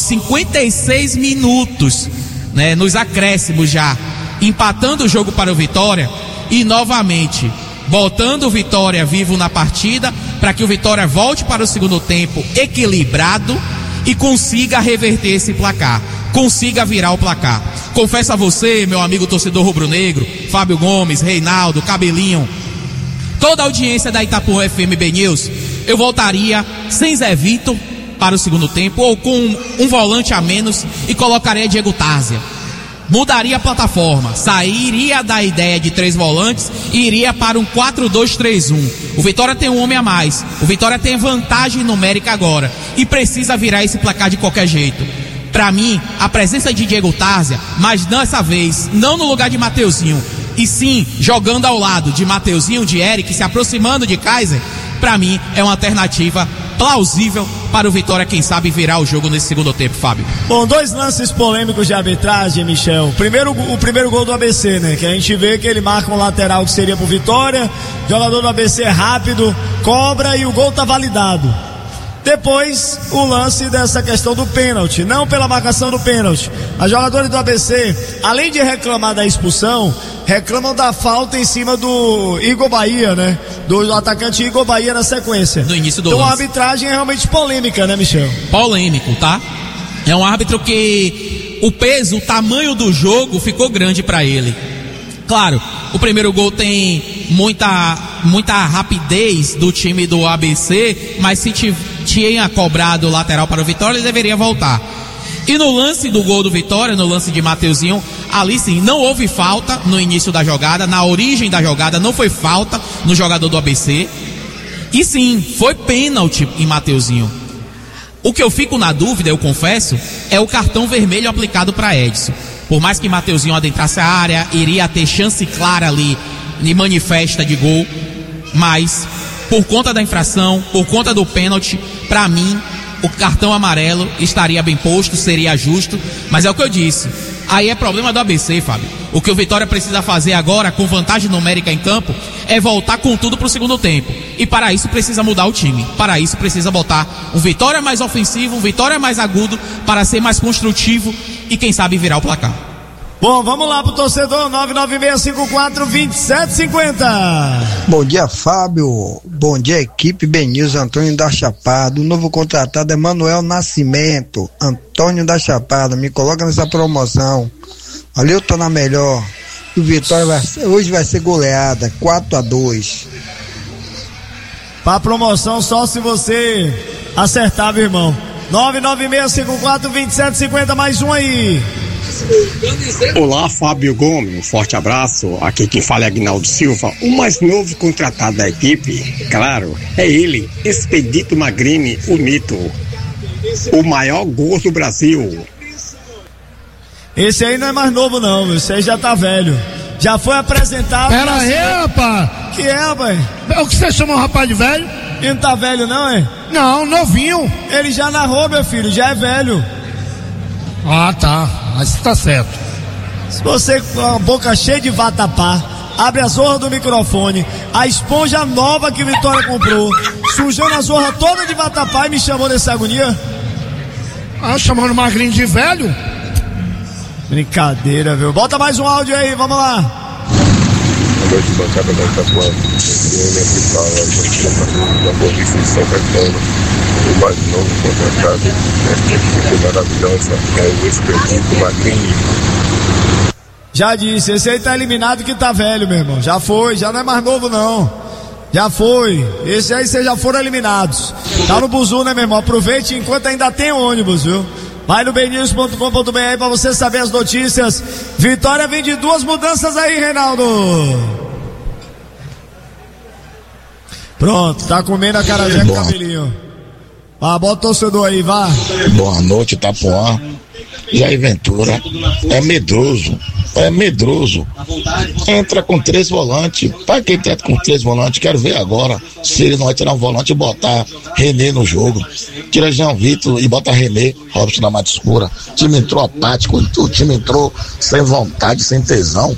F: 56 minutos, né, nos acréscimos já, empatando o jogo para o Vitória e novamente botando o Vitória vivo na partida para que o Vitória volte para o segundo tempo equilibrado e consiga reverter esse placar, consiga virar o placar. Confesso a você, meu amigo torcedor rubro-negro, Fábio Gomes, Reinaldo, Cabelinho, toda a audiência da Itapuã FM B News, eu voltaria sem Zé Vitor para o segundo tempo, ou com um volante a menos, e colocaria Diego Tárzia. Mudaria a plataforma, sairia da ideia de 3 volantes e iria para um 4-2-3-1. O Vitória tem um homem a mais, o Vitória tem vantagem numérica agora e precisa virar esse placar de qualquer jeito. Para mim, a presença de Diego Tárzia, mas dessa vez não no lugar de Mateuzinho, e sim jogando ao lado de Mateuzinho, de Eric, se aproximando de Kaiser, para mim é uma alternativa plausível para o Vitória, quem sabe, virar o jogo nesse segundo tempo, Fábio.
B: Bom, 2 lances polêmicos de arbitragem, Michel. O primeiro gol do ABC, né? Que a gente vê que ele marca um lateral que seria pro Vitória, jogador do ABC rápido, cobra e o gol tá validado. Depois, o lance dessa questão do pênalti, não pela marcação do pênalti. Os jogadores do ABC, além de reclamar da expulsão, reclamam da falta em cima do Igor Bahia, né? Do atacante Igor Bahia na sequência.
F: No início do
B: lance. Então a arbitragem é realmente polêmica, né, Michel?
F: Polêmico, tá? É um árbitro que o peso, o tamanho do jogo ficou grande para ele. Claro, o primeiro gol tem muita rapidez do time do ABC, mas se tinha cobrado o lateral para o Vitória, ele deveria voltar. E no lance do gol do Vitória, no lance de Mateuzinho, ali sim, não houve falta no início da jogada, na origem da jogada não foi falta no jogador do ABC. E sim, foi pênalti em Mateuzinho. O que eu fico na dúvida, eu confesso, é o cartão vermelho aplicado para Edson. Por mais que Mateuzinho adentrasse a área, iria ter chance clara ali, de manifesta de gol, mas por conta da infração, por conta do pênalti, para mim, o cartão amarelo estaria bem posto, seria justo, mas é o que eu disse. Aí é problema do ABC, Fábio. O que o Vitória precisa fazer agora, com vantagem numérica em campo, é voltar com tudo pro segundo tempo. E para isso precisa mudar o time. Para isso precisa botar um Vitória mais ofensivo, um Vitória mais agudo, para ser mais construtivo e quem sabe virar o placar.
B: Bom, vamos lá pro torcedor, 996542750.
L: Bom dia, Fábio. Bom dia, equipe Benilson Antônio da Chapada. O novo contratado é Manuel Nascimento. Antônio da Chapada, me coloca nessa promoção. Ali eu tô na melhor. O Vitória hoje vai ser goleada, 4-2.
B: Pra promoção só se você acertar, meu irmão. 996542750, mais um aí.
M: Olá, Fábio Gomes, um forte abraço. Aqui quem fala é Aguinaldo Silva, o mais novo contratado da equipe. Claro, é ele, Expedito Magrini, o mito, o maior gol do Brasil.
B: Esse aí não é mais novo não, esse aí já tá velho. Já foi apresentado.
E: Pera aí, rapaz.
B: Que é, rapaz?
E: O que você chama um rapaz de velho?
B: Ele não tá velho não, é?
E: Não, novinho.
B: Ele já narrou, meu filho, já é velho.
E: Ah, tá, mas tá certo.
B: Se você com a boca cheia de vatapá, abre a zorra do microfone, a esponja nova que Vitória comprou, sujando a zorra toda de vatapá e me chamou dessa agonia?
E: Ah, chamando o Magrinho de velho?
B: Brincadeira, viu? Bota mais um áudio aí, vamos lá.
N: Boa noite, bancada da Itapuã. Aqui fala, a gente da Polícia de São Caetano. O mais novo contratado, né? Que maravilhosa, é o Expedito Magrini.
B: Já disse, esse aí tá eliminado que tá velho, meu irmão. Já foi, já não é mais novo não. Já foi. Esse aí vocês já foram eliminados. Tá no buzu, né, meu irmão? Aproveite enquanto ainda tem ônibus, viu? Vai no bennews.com.br aí pra você saber as notícias. Vitória vem de 2 mudanças aí, Reinaldo. Pronto, tá comendo a carajé com o cabelinho. Vá, bota o torcedor aí, vá.
O: Boa noite, Itapuã. Jair Ventura é medroso. Entra com 3 volantes. Pra quem entra com 3 volantes, quero ver agora se ele não vai tirar um volante e botar René no jogo. Tira Jean Vitor e bota René, Robson na mata escura. O time entrou apático, o time entrou sem vontade, sem tesão.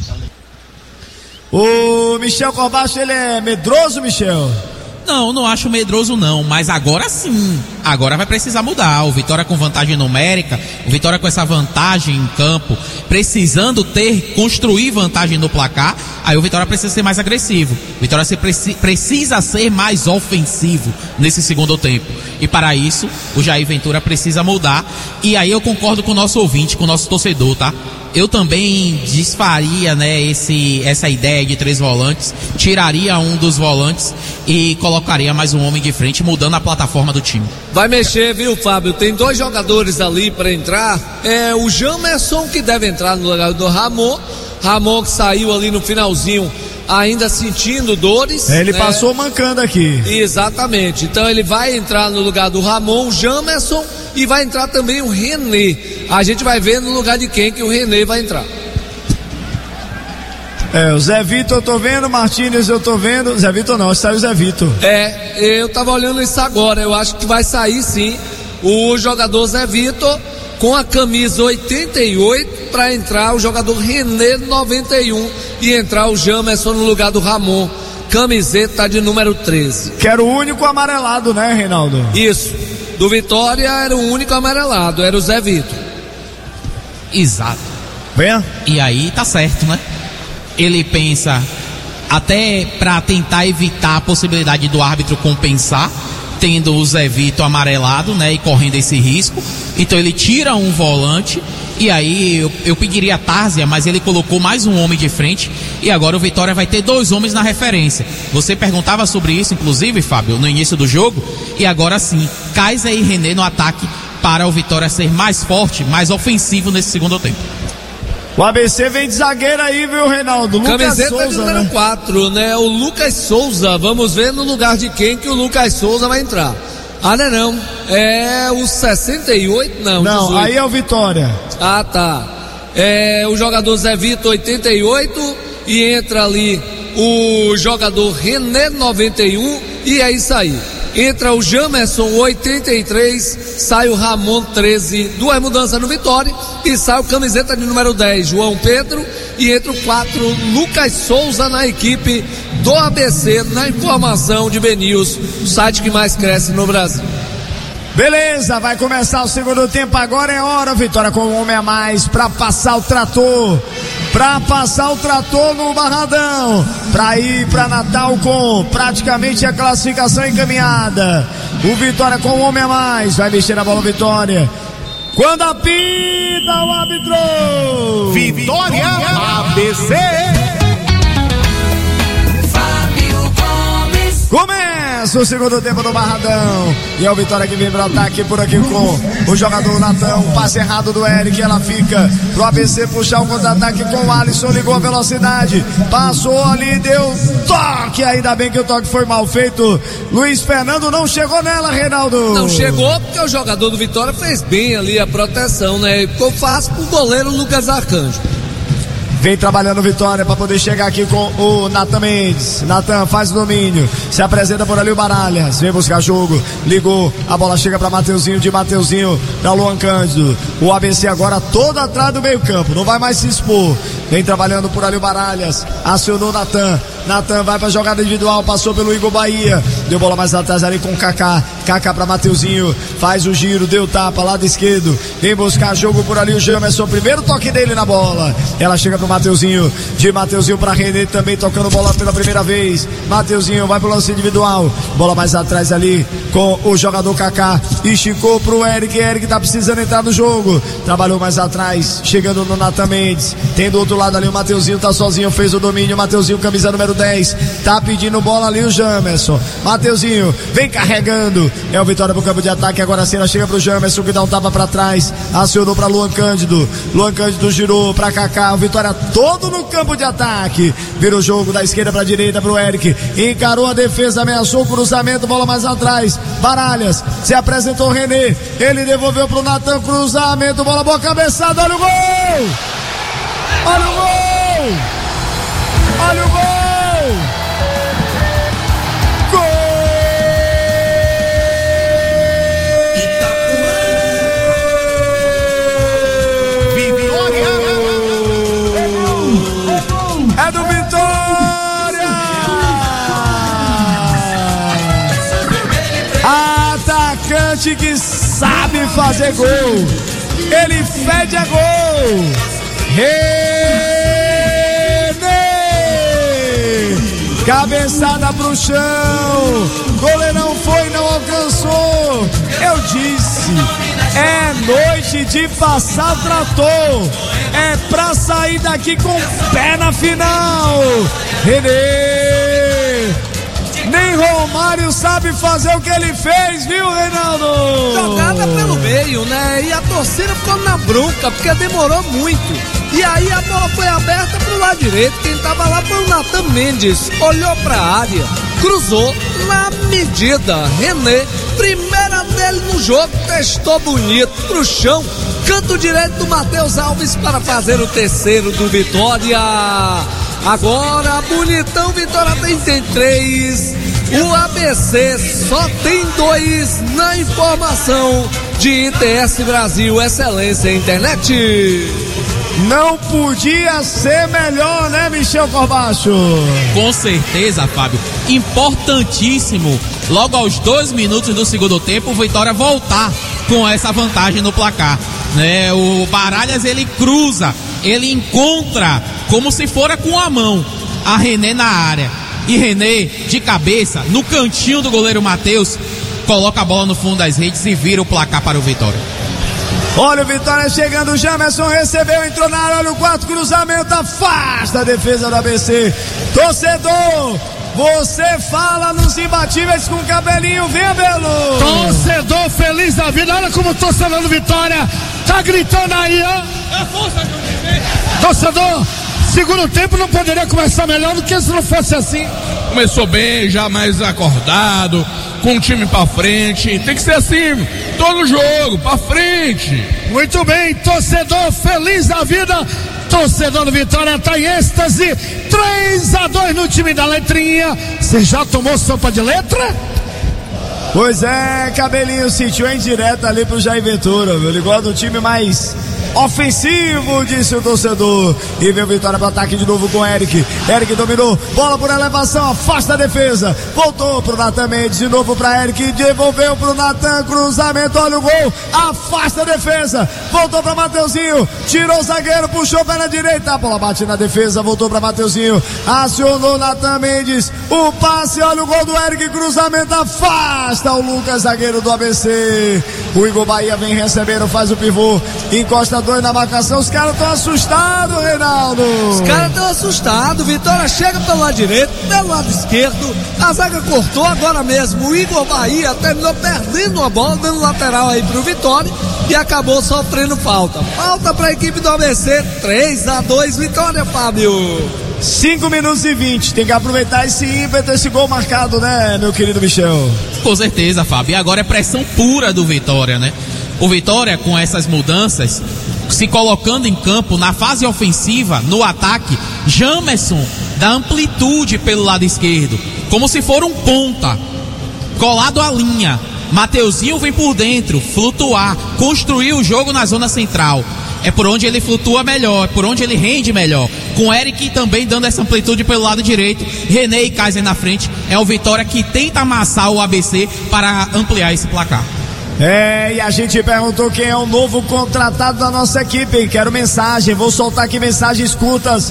B: O Michel Corbacho, ele é medroso, Michel?
F: Não acho medroso não, mas agora sim, agora vai precisar mudar. O Vitória com vantagem numérica, o Vitória com essa vantagem em campo, precisando construir vantagem no placar, aí o Vitória precisa ser mais agressivo. O Vitória precisa ser mais ofensivo nesse segundo tempo. E para isso, o Jair Ventura precisa mudar. E aí eu concordo com o nosso ouvinte, com o nosso torcedor, tá? Eu também desfaria, né, essa ideia de 3 volantes, tiraria um dos volantes e colocaria mais um homem de frente, mudando a plataforma do time.
A: Vai mexer, viu, Fábio? Tem 2 jogadores ali para entrar. É o Jamerson que deve entrar no lugar do Ramon. Ramon que saiu ali no finalzinho, ainda sentindo dores.
B: Ele passou mancando aqui.
A: Exatamente. Então ele vai entrar no lugar do Ramon, o Jamerson, e vai entrar também o René. A gente vai ver no lugar de quem que o René vai entrar.
B: O Zé Vitor eu tô vendo, Martínez eu tô vendo. Zé Vitor não, saiu o Zé Vitor.
A: Eu tava olhando isso agora. Eu acho que vai sair sim o jogador Zé Vitor com a camisa 88 para entrar o jogador René 91 e entrar o Jamerson no lugar do Ramon, camiseta de número 13.
B: Que era o único amarelado, né, Reinaldo?
A: Isso, do Vitória era o único amarelado, era o Zé Vitor.
F: Exato.
B: Venha.
F: E aí tá certo, né? Ele pensa até para tentar evitar a possibilidade do árbitro compensar, tendo o Zé Vitor amarelado, né, e correndo esse risco. Então ele tira um volante e aí eu pediria Tárzia, mas ele colocou mais um homem de frente e agora o Vitória vai ter 2 homens na referência. Você perguntava sobre isso, inclusive, Fábio, no início do jogo, e agora sim, Kaiser e René no ataque para o Vitória ser mais forte, mais ofensivo nesse segundo tempo.
B: O ABC vem de zagueiro aí, viu, Reinaldo? Lucas
A: Camiseta
B: Souza,
A: de número 4, né? O Lucas Souza. Vamos ver no lugar de quem que o Lucas Souza vai entrar. Ah, não. É o 68? Não, 18.
B: Aí é o Vitória.
A: Ah, tá. É o jogador Zé Vitor, 88. E entra ali o jogador René, 91. E é isso aí. Entra o Jamerson, 83, sai o Ramon, 13, 2 mudanças no Vitória, e sai o camiseta de número 10, João Pedro, e entra o 4, Lucas Souza na equipe do ABC, na informação de BNews, o site que mais cresce no Brasil.
B: Beleza, vai começar o segundo tempo, agora é hora, Vitória com um homem a mais pra passar o trator. Pra passar o trator no Barradão, pra ir pra Natal com praticamente a classificação encaminhada. O Vitória com um homem a mais, vai mexer a bola, Vitória. Quando apita o árbitro,
C: Vitória ABC.
B: Começa o segundo tempo do Barradão. E é o Vitória que vem pro ataque por aqui com o jogador Natão. Passe errado do Eric. Ela fica pro ABC puxar o contra-ataque com o Alisson. Ligou a velocidade. Passou ali, deu toque. Ainda bem que o toque foi mal feito. Luiz Fernando não chegou nela, Reinaldo.
A: Não chegou porque o jogador do Vitória fez bem ali a proteção, né? Ficou fácil pro goleiro Lucas Arcanjo.
B: Vem trabalhando Vitória para poder chegar aqui com o Natan Mendes. Natan faz o domínio, se apresenta por ali o Baralhas, vem buscar jogo, ligou, a bola chega para Mateuzinho, de Mateuzinho para Luan Cândido. O ABC agora todo atrás do meio campo, não vai mais se expor. Vem trabalhando por ali o Baralhas, acionou Natan. Natan vai pra jogada individual, passou pelo Igor Bahia, deu bola mais atrás ali com o Kaká. Kaká pra Mateuzinho, faz o giro, deu tapa, lado esquerdo, vem buscar jogo por ali o Jamerson, primeiro toque dele na bola, ela chega pro Mateuzinho, de Mateuzinho pra René, também tocando bola pela primeira vez. Mateuzinho vai pro lance individual, bola mais atrás ali com o jogador Kaká, esticou pro Eric. Eric tá precisando entrar no jogo, trabalhou mais atrás, chegando no Natan Mendes, tem do outro lado ali o Mateuzinho, tá sozinho, fez o domínio. Mateuzinho, camisa número 10, tá pedindo bola ali o Jamerson. Mateuzinho vem carregando, é o Vitória pro campo de ataque. Agora sim ela chega pro Jamerson, que dá um tapa pra trás, acionou pra Luan Cândido. Luan Cândido girou pra Kaká. O Vitória todo no campo de ataque, vira o jogo da esquerda pra direita pro Eric, encarou a defesa, ameaçou o cruzamento, bola mais atrás. Baralhas, se apresentou o René, ele devolveu pro Natan, cruzamento, bola boa cabeçada, olha o gol! Olha o gol! Olha o gol! É do Vitória! Atacante que sabe fazer gol. Ele fede a gol. René! Cabeçada pro chão. Goleirão foi, não alcançou. Eu disse, é noite de passar o trator. É pra sair daqui com o pé na final. René! Nem Romário sabe fazer o que ele fez, viu, Reinaldo?
A: Jogada pelo meio, né? E a torcida ficou na bronca, porque demorou muito. E aí a bola foi aberta pro lado direito. Quem tava lá foi o Natan Mendes. Olhou pra área, cruzou na medida. René, primeira dele no jogo, testou bonito pro chão. Canto direito do Matheus Alves para fazer o terceiro do Vitória. Agora, bonitão, Vitória tem 3. O ABC só tem 2 na informação de ITS Brasil, excelência internet.
B: Não podia ser melhor, né, Michel Corbacho?
F: Com certeza, Fábio. Importantíssimo. Logo aos 2 minutos do segundo tempo, o Vitória voltar com essa vantagem no placar. Né? O Baralhas, ele cruza, ele encontra como se fora com a mão a René na área. E René, de cabeça, no cantinho do goleiro Matheus, coloca a bola no fundo das redes e vira o placar para o Vitória.
B: Olha o Vitória chegando, o Jamerson recebeu, entrou na área, olha o quarto cruzamento, afasta a defesa do ABC. Torcedor, você fala nos imbatíveis com o cabelinho, vem, Belo.
E: Torcedor feliz da vida, olha como o torcedor do Vitória tá gritando aí, ó.
I: É força,
E: Torcedor, segundo tempo não poderia começar melhor do que se não fosse assim.
I: Começou bem, já mais acordado, com o time pra frente. Tem que ser assim, todo jogo, pra frente.
E: Muito bem, torcedor feliz da vida. Torcedor do Vitória tá em êxtase. 3-2 no time da letrinha. Você já tomou sopa de letra?
B: Pois é, Cabelinho sentiu em direto ali pro Jair Ventura, meu. Ele gosta do time mais ofensivo, disse o torcedor. E veio Vitória pro ataque de novo com o Eric. Eric dominou, bola por elevação, afasta a defesa. Voltou pro Natan Mendes, de novo pra Eric, devolveu pro Natan, cruzamento, olha o gol, afasta a defesa. Voltou pra Mateuzinho, tirou o zagueiro, puxou o pé na direita, a bola bate na defesa, voltou pra Mateuzinho, acionou Natan Mendes, o passe, olha o gol do Eric, cruzamento, afasta o Lucas, zagueiro do ABC. O Igor Bahia vem recebendo, faz o pivô, encosta dois na marcação, os caras estão assustados, Reinaldo.
A: Os caras estão assustados, Vitória chega pelo lado direito, pelo lado esquerdo, a zaga cortou agora mesmo, o Igor Bahia terminou perdendo a bola, dando lateral aí pro Vitória e acabou sofrendo falta. Falta pra equipe do ABC, 3-2, Vitória, Fábio.
B: 5 minutos e 20, tem que aproveitar esse ímpeto, esse gol marcado, né, meu querido Michel?
F: Com certeza, Fábio, e agora é pressão pura do Vitória, né? O Vitória, com essas mudanças, se colocando em campo na fase ofensiva, no ataque, Jamerson dá amplitude pelo lado esquerdo, como se for um ponta, colado à linha. Mateuzinho vem por dentro, flutuar, construir o jogo na zona central. É por onde ele flutua melhor, é por onde ele rende melhor. Com Eric também dando essa amplitude pelo lado direito, René e Kaiser na frente. É o Vitória que tenta amassar o ABC para ampliar esse placar.
B: E a gente perguntou quem é o novo contratado da nossa equipe. Quero mensagem, vou soltar aqui mensagens curtas.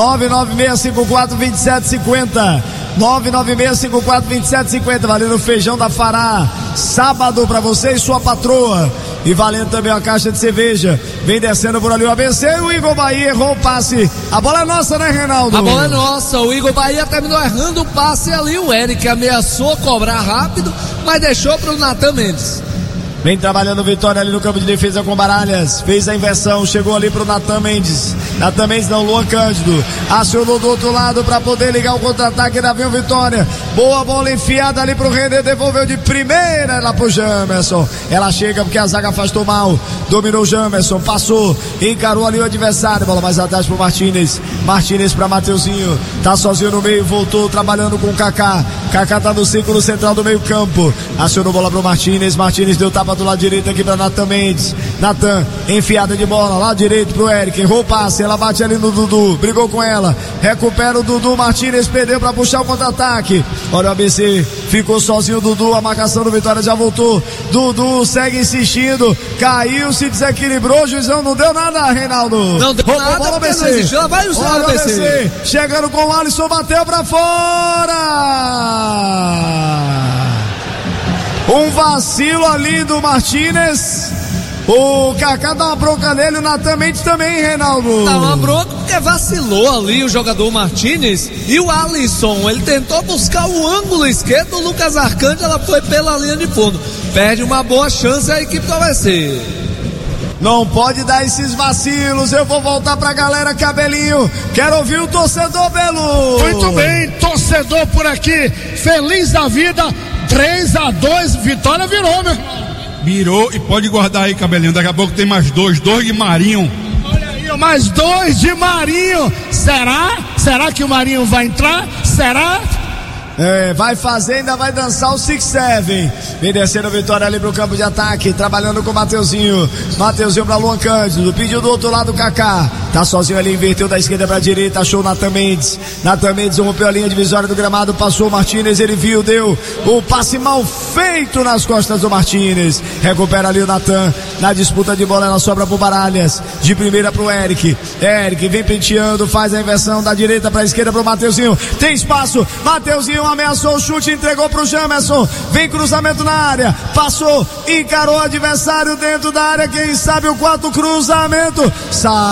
B: 996542750. 996542750, valendo o feijão da Fará, sábado pra você e sua patroa, e valendo também uma caixa de cerveja. Vem descendo por ali o ABC, o Igor Bahia errou o passe, a bola é nossa, né, Reinaldo?
A: A bola é nossa, o Igor Bahia terminou errando o passe ali, o Eric ameaçou cobrar rápido, mas deixou pro Natan Mendes.
B: Vem trabalhando o Vitória ali no campo de defesa com Baralhas. Fez a inversão, chegou ali pro Natan Mendes. Natan Mendes não, Luan Cândido. Acionou do outro lado para poder ligar o contra-ataque. Ainda vem o Vitória. Boa bola enfiada ali pro René. Devolveu de primeira lá pro Jamerson. Ela chega porque a zaga afastou mal. Dominou o Jamerson, passou, encarou ali o adversário. Bola mais atrás pro Martínez. Martínez pra Mateuzinho. Tá sozinho no meio, voltou trabalhando com o Kaká. Kaká tá no círculo central do meio campo. Acionou bola pro Martínez. Martínez deu tapa do lado direito aqui para Natan Mendes. Natan, enfiada de bola, lado direito pro Eric, errou o passe, ela bate ali no Dudu, brigou com ela, recupera o Dudu, Martínez perdeu para puxar o contra-ataque. Olha o ABC, ficou sozinho o Dudu, a marcação do Vitória já voltou. Dudu segue insistindo, caiu, se desequilibrou, o juizão não deu nada, Reinaldo.
A: Não deu nada,
B: bola
A: ABC. Não existe, ela vai usar o ABC.
B: Chegando com o Alisson, bateu para fora. Um vacilo ali do Martínez. O Kaká dá uma bronca nele, o Natan Mendes também, Reinaldo.
A: Dá uma bronca porque vacilou ali o jogador Martínez e o Alisson. Ele tentou buscar o ângulo esquerdo, o Lucas Arcanjo, ela foi pela linha de fundo. Perde uma boa chance a equipe do ABC.
B: Não pode dar esses vacilos. Eu vou voltar pra galera, Cabelinho. Quero ouvir o torcedor, Belo.
E: Muito bem, torcedor por aqui, feliz da vida. 3-2, Vitória virou, meu irmão.
P: Virou, e pode guardar aí, Cabelinho. Daqui a pouco tem mais dois de Marinho.
E: Olha aí, mais 2 de Marinho. Será que o Marinho vai entrar? Será?
B: Vai fazer, ainda vai dançar o 6-7. Vem descendo a Vitória ali pro campo de ataque, trabalhando com o Mateuzinho. Mateuzinho pra Luan Cândido, pediu do outro lado o Kaká. Tá sozinho ali, inverteu da esquerda pra direita, achou o Natan Mendes. Natan Mendes rompeu a linha divisória do gramado, passou o Martínez, ele viu, deu o passe mal feito nas costas do Martínez. Recupera ali o Natan, na disputa de bola ela sobra pro Baralhas, de primeira pro Eric. Eric vem penteando, faz a inversão da direita pra esquerda pro Mateuzinho. Tem espaço, Mateuzinho ameaçou o chute, entregou pro Jamerson. Vem cruzamento na área, passou, encarou o adversário dentro da área, quem sabe o quarto cruzamento, saiu do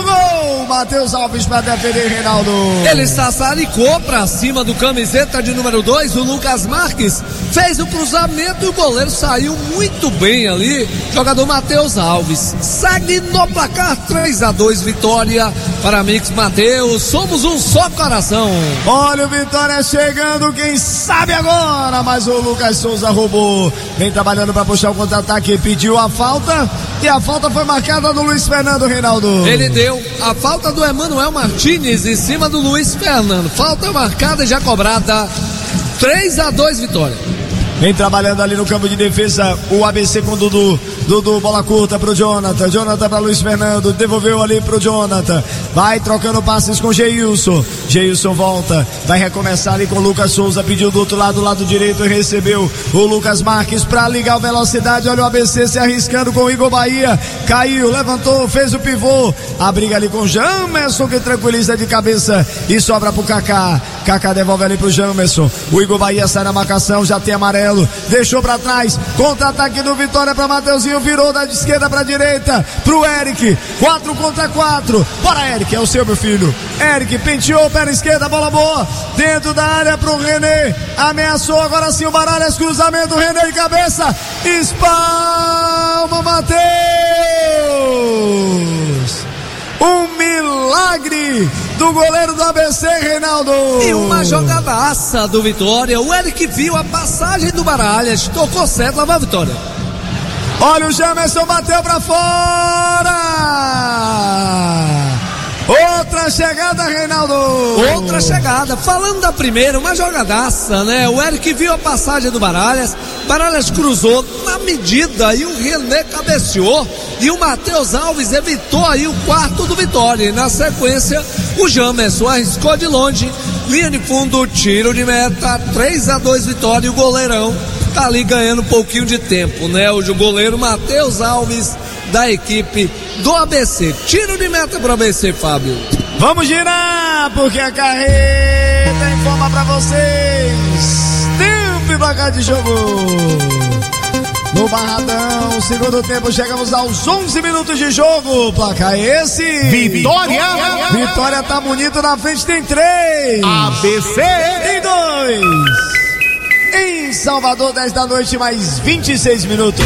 B: no gol, Matheus Alves para defender, Reinaldo.
A: Ele sassaricou pra cima do camiseta de número 2, o Lucas Marques, fez o cruzamento e o goleiro saiu muito bem ali, jogador Matheus Alves. Segue no placar 3-2, vitória para Mix Mateus, somos um só coração.
B: Olha o Vitória chegando, quem sabe agora, mas o Lucas Souza roubou, vem trabalhando para puxar o contra-ataque, pediu a falta e a falta foi marcada do Luiz Fernando, Reinaldo.
A: Ele deu a falta do Emanuel Martínez em cima do Luiz Fernando, falta marcada e já cobrada, 3-2, vitória.
B: Vem trabalhando ali no campo de defesa o ABC com o Dudu. Dudu, bola curta pro Jonathan. Jonathan para Luiz Fernando. Devolveu ali pro Jonathan. Vai trocando passes com Geilson. Geilson volta. Vai recomeçar ali com o Lucas Souza. Pediu do outro lado, lado direito, e recebeu o Lucas Marques para ligar a velocidade. Olha o ABC se arriscando com o Igor Bahia. Caiu, levantou, fez o pivô. A briga ali com o Jamerson, que tranquiliza de cabeça e sobra pro Kaká. Kaká devolve ali pro Jamerson. O Igor Bahia sai na marcação, já tem amarelo. Deixou pra trás, contra-ataque do Vitória pra Mateuzinho, virou da esquerda pra direita, pro Eric, 4 contra 4, bora Eric, é o seu, meu filho. Eric penteou, pé na esquerda, bola boa, dentro da área pro René, ameaçou, agora sim o Baralhas, cruzamento, René de cabeça, espalma Mateus, um milagre do goleiro do ABC, Reinaldo.
A: E uma jogadaça do Vitória. O Eric viu a passagem do Baralhas, tocou certo, levou a vitória.
B: Olha o Jamerson, bateu pra fora. Outra chegada, Reinaldo.
A: Outra chegada. Falando da primeira, uma jogadaça, né? O Eric viu a passagem do Baralhas. Baralhas cruzou na medida e o René cabeceou. E o Matheus Alves evitou aí o quarto do Vitória. E na sequência, o Jamerson arriscou de longe. Linha de fundo, tiro de meta. 3-2, Vitória. E o goleirão tá ali ganhando um pouquinho de tempo, né? O goleiro Matheus Alves da equipe do ABC. Tiro de meta pro ABC, Fábio.
B: Vamos girar, porque a carreta informa pra vocês. Tempo e placar de jogo. No Barradão, segundo tempo, chegamos aos 11 minutos de jogo. Placar esse.
C: Vitória!
B: Vitória tá bonito, na frente tem 3.
C: ABC
B: tem 2. Em Salvador, 10 da noite, mais 26 minutos.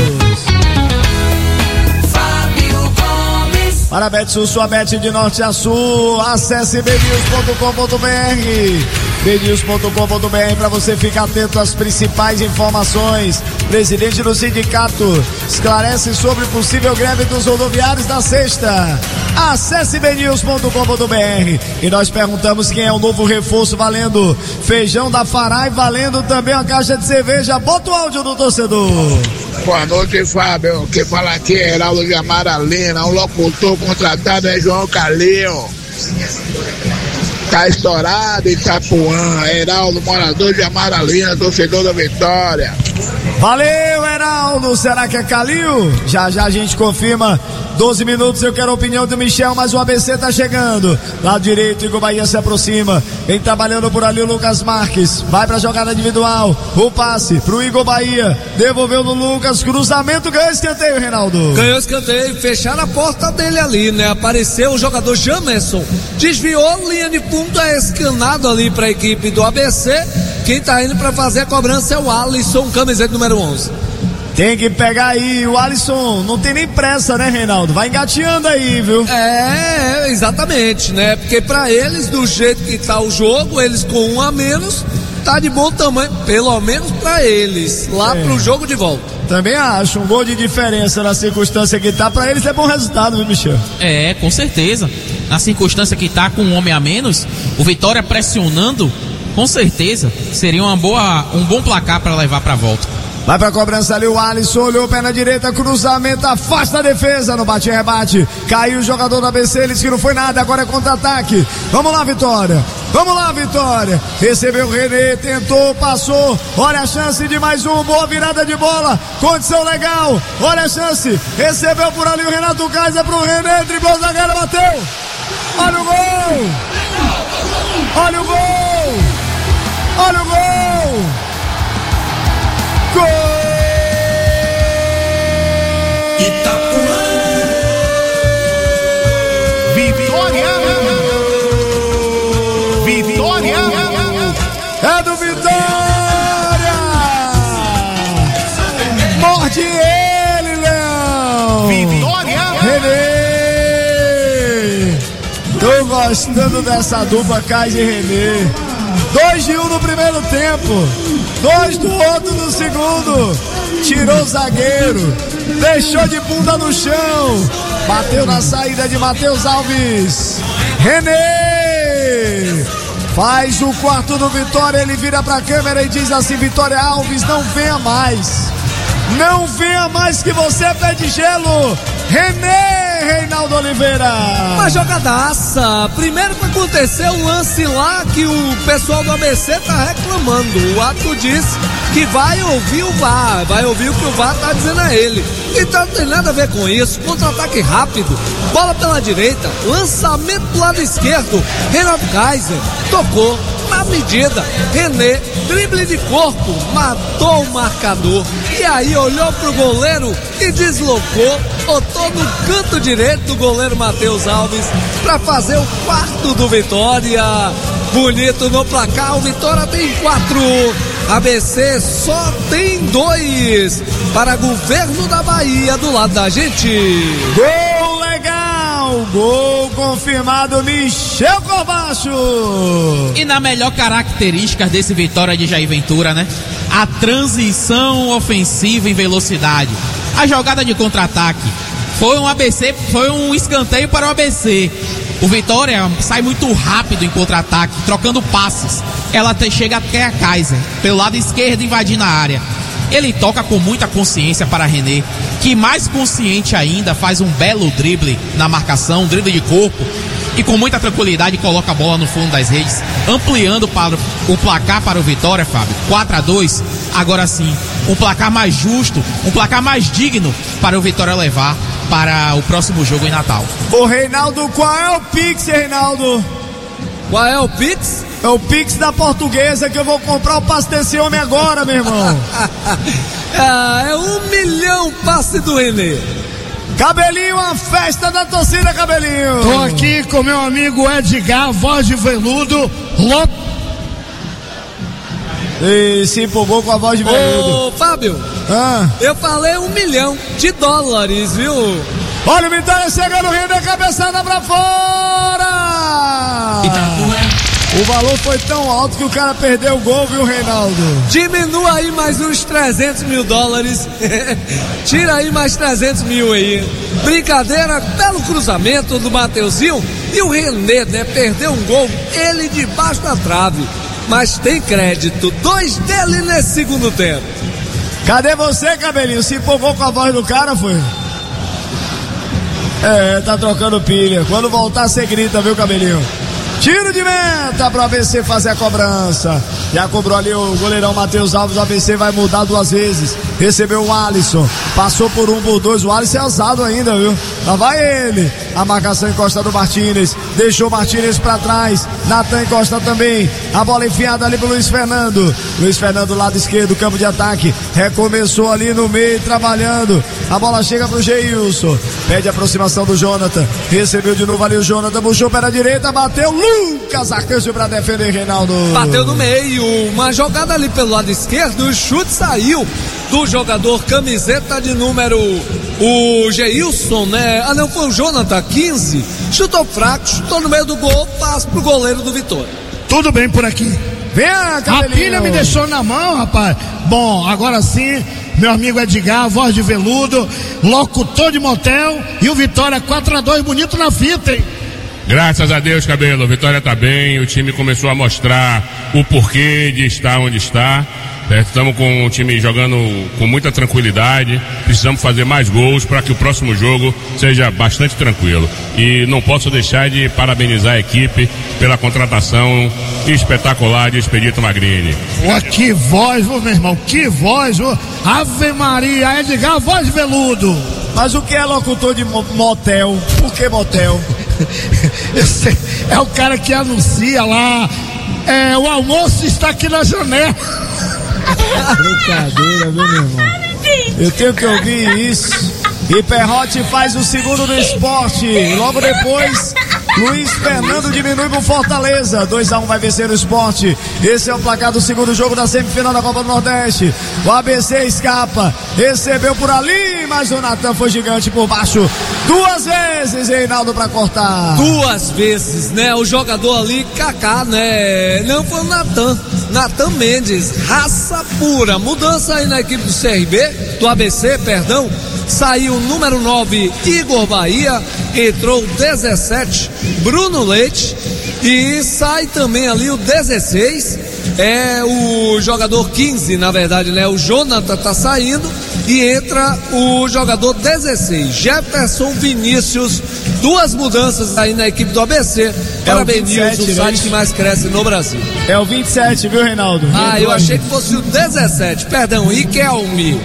B: Para a Bet Sul, sua Bet de norte a sul, acesse bnews.com.br, bnews.com.br para você ficar atento às principais informações. Presidente do sindicato esclarece sobre possível greve dos rodoviários na sexta. Acesse bnews.com.br e nós perguntamos quem é o novo reforço, valendo feijão da Farai, valendo também uma caixa de cerveja. Bota o áudio do torcedor.
Q: Boa noite, Fábio. Quem fala aqui é Heraldo de Amaralina. O locutor contratado é João Calil. Tá estourado em Itapuã. Heraldo, morador de Amaralina, torcedor da Vitória.
B: Valeu, Heraldo. Será que é Calil? Já já a gente confirma. 12 minutos, eu quero a opinião do Michel, mas o ABC tá chegando. Lado direito, Igor Bahia se aproxima. Vem trabalhando por ali o Lucas Marques. Vai pra jogada individual. O passe pro Igor Bahia. Devolveu no Lucas. Cruzamento, ganhou escanteio, Reinaldo.
A: Ganhou escanteio. Fecharam a porta dele ali, né? Apareceu o jogador Jamerson. Desviou, linha de fundo, é escanado ali pra equipe do ABC. Quem tá indo pra fazer a cobrança é o Alisson, camiseta número 11.
B: Tem que pegar aí o Alisson, não tem nem pressa, né, Reinaldo? Vai engateando aí, viu?
A: É, exatamente, né? Porque pra eles, do jeito que tá o jogo, eles com um a menos, tá de bom tamanho, pelo menos pra eles, lá pro jogo de volta.
B: Também acho, um gol de diferença na circunstância que tá, pra eles é bom resultado, viu, Michel?
F: É, com certeza. Na circunstância que tá com um homem a menos, o Vitória pressionando, com certeza, seria um bom placar pra levar pra volta.
B: Vai pra cobrança ali o Alisson, olhou o pé na direita, cruzamento, afasta a defesa no bate-rebate. Caiu o jogador do ABC, ele disse que não foi nada, agora é contra-ataque. Vamos lá, Vitória. Vamos lá, Vitória. Recebeu o René, tentou, passou. Olha a chance de mais um, boa virada de bola. Condição legal. Olha a chance. Recebeu por ali o Renato Kaiser pro René, driblou a zagueira, bateu. Olha o gol. Olha o gol. Olha o gol. Gol!
C: Vitória!
B: É do Vitória! Morde ele, Leão!
C: Vitória!
B: Renê! Tô gostando dessa dupla Kaiser e Renê. 2 de um no primeiro tempo, 2 do outro no segundo. Tirou o zagueiro, deixou de bunda no chão, bateu na saída de Matheus Alves. Renê faz o quarto do Vitória. Ele vira pra câmera e diz assim: Vitória Alves, não venha mais, não venha mais que você é pé de gelo. Renê, Reinaldo Oliveira.
A: Uma jogadaça. Primeiro que aconteceu um lance lá que o pessoal do ABC tá reclamando. O árbitro disse que vai ouvir o VAR, vai ouvir o que o VAR tá dizendo a ele. Então não tem nada a ver com isso. Contra-ataque rápido, bola pela direita, lançamento do lado esquerdo. Reinaldo Kaiser tocou na medida. Renê, drible de corpo, matou o marcador. E aí olhou pro goleiro e deslocou, botou no canto direito do goleiro Matheus Alves para fazer o quarto do Vitória. Bonito no placar, o Vitória tem 4, ABC só tem 2 para Governo da Bahia do lado da gente.
B: Gol legal, gol confirmado, Michel Corbacho.
F: E na melhor característica desse Vitória de Jair Ventura, né? A transição ofensiva em velocidade. A jogada de contra-ataque foi um ABC, foi um escanteio para o ABC. O Vitória sai muito rápido em contra-ataque, trocando passes. Ela chega até a Kaiser, pelo lado esquerdo, invadindo a área. Ele toca com muita consciência para Renê, que mais consciente ainda faz um belo drible na marcação, um drible de corpo, e com muita tranquilidade coloca a bola no fundo das redes, ampliando para o placar para o Vitória, Fábio. 4-2, agora sim, um placar mais justo, um placar mais digno para o Vitória levar para o próximo jogo em Natal.
B: Ô Reinaldo, qual é o Pix, Reinaldo?
A: Qual é o Pix?
B: É o Pix da Portuguesa, que eu vou comprar o passe desse homem agora, meu irmão.
A: É 1 milhão passe do Renê.
B: Cabelinho, a festa da torcida, Cabelinho.
E: Tô aqui com meu amigo Edgar, voz de veludo,
B: E se empolgou com a voz de veludo.
A: Ô, Fábio, eu falei $1 milhão, viu?
B: Olha o Vitória chegando, Renê, cabeçada pra fora. O valor foi tão alto que o cara perdeu o gol, viu, Reinaldo?
A: Diminua aí mais uns $300 mil. Tira aí mais 300 mil aí. Brincadeira, belo cruzamento do Mateuzinho. E o Renê, né, perdeu um gol, ele debaixo da trave. Mas tem crédito, 2 dele nesse segundo tempo.
B: Cadê você, Cabelinho? Se empolgou com a voz do cara, foi? Tá trocando pilha. Quando voltar, você grita, viu, Cabelinho? Tiro de meta para o ABC fazer a cobrança. Já cobrou ali o goleirão Matheus Alves. O ABC vai mudar 2 vezes. Recebeu o Alisson. Passou por 1, por 2. O Alisson é ousado ainda, viu? Lá vai ele. A marcação encosta do Martínez. Deixou o Martínez para trás. Natan encosta também. A bola enfiada ali pro Luiz Fernando. Luiz Fernando, lado esquerdo, campo de ataque. Recomeçou ali no meio, trabalhando. A bola chega pro Geilson. Pede a aproximação do Jonathan. Recebeu de novo ali o Jonathan. Puxou para a direita. Bateu. Lucas Arcanjo para defender, Reinaldo.
A: Bateu no meio. Uma jogada ali pelo lado esquerdo. O chute saiu do jogador camiseta de número, o Geilson, né? Ah, não, foi o Jonathan, 15. Chutou fraco, chutou no meio do gol, passa pro goleiro do Vitória.
E: Tudo bem por aqui.
B: Vem,
E: a pilha me deixou na mão, rapaz. Bom, agora sim, meu amigo Edgar, voz de veludo, locutor de motel, e o Vitória 4-2, bonito na fita, hein?
R: Graças a Deus, Cabelo, a Vitória tá bem, o time começou a mostrar o porquê de estar onde está. Estamos com o time jogando com muita tranquilidade, precisamos fazer mais gols para que o próximo jogo seja bastante tranquilo. E não posso deixar de parabenizar a equipe pela contratação espetacular de Expedito Magrini.
E: Que voz, meu irmão, que voz, Ave Maria, Edgar, voz de veludo.
B: Mas o que é locutor de motel? Por que motel?
E: É o cara que anuncia lá, o almoço está aqui na janela.
B: Brincadeira, viu, meu irmão? Eu tenho que ouvir isso. E Perrote faz o segundo do esporte. Logo depois, Luiz Fernando diminui pro Fortaleza. 2-1 vai vencer o Sport. Esse é o placar do segundo jogo da semifinal da Copa do Nordeste. O ABC escapa. Recebeu por ali, mas o Natan foi gigante por baixo. 2 vezes, Reinaldo, pra cortar.
A: 2 vezes, né? O jogador ali, Kaká, né? Não foi o Natan Mendes, raça pura. Mudança aí na equipe do CRB, do ABC, perdão. Saiu o número 9, Igor Bahia. Entrou o 17, Bruno Leite. E sai também ali o 16. É o jogador 15, na verdade, né? O Jonathan tá saindo. E entra o jogador 16, Jefferson Vinícius. 2 mudanças aí na equipe do ABC. Parabéns, o site que mais cresce no Brasil.
B: É o 27, viu, Reinaldo?
A: Eu achei que fosse o 17. Perdão, Riquelme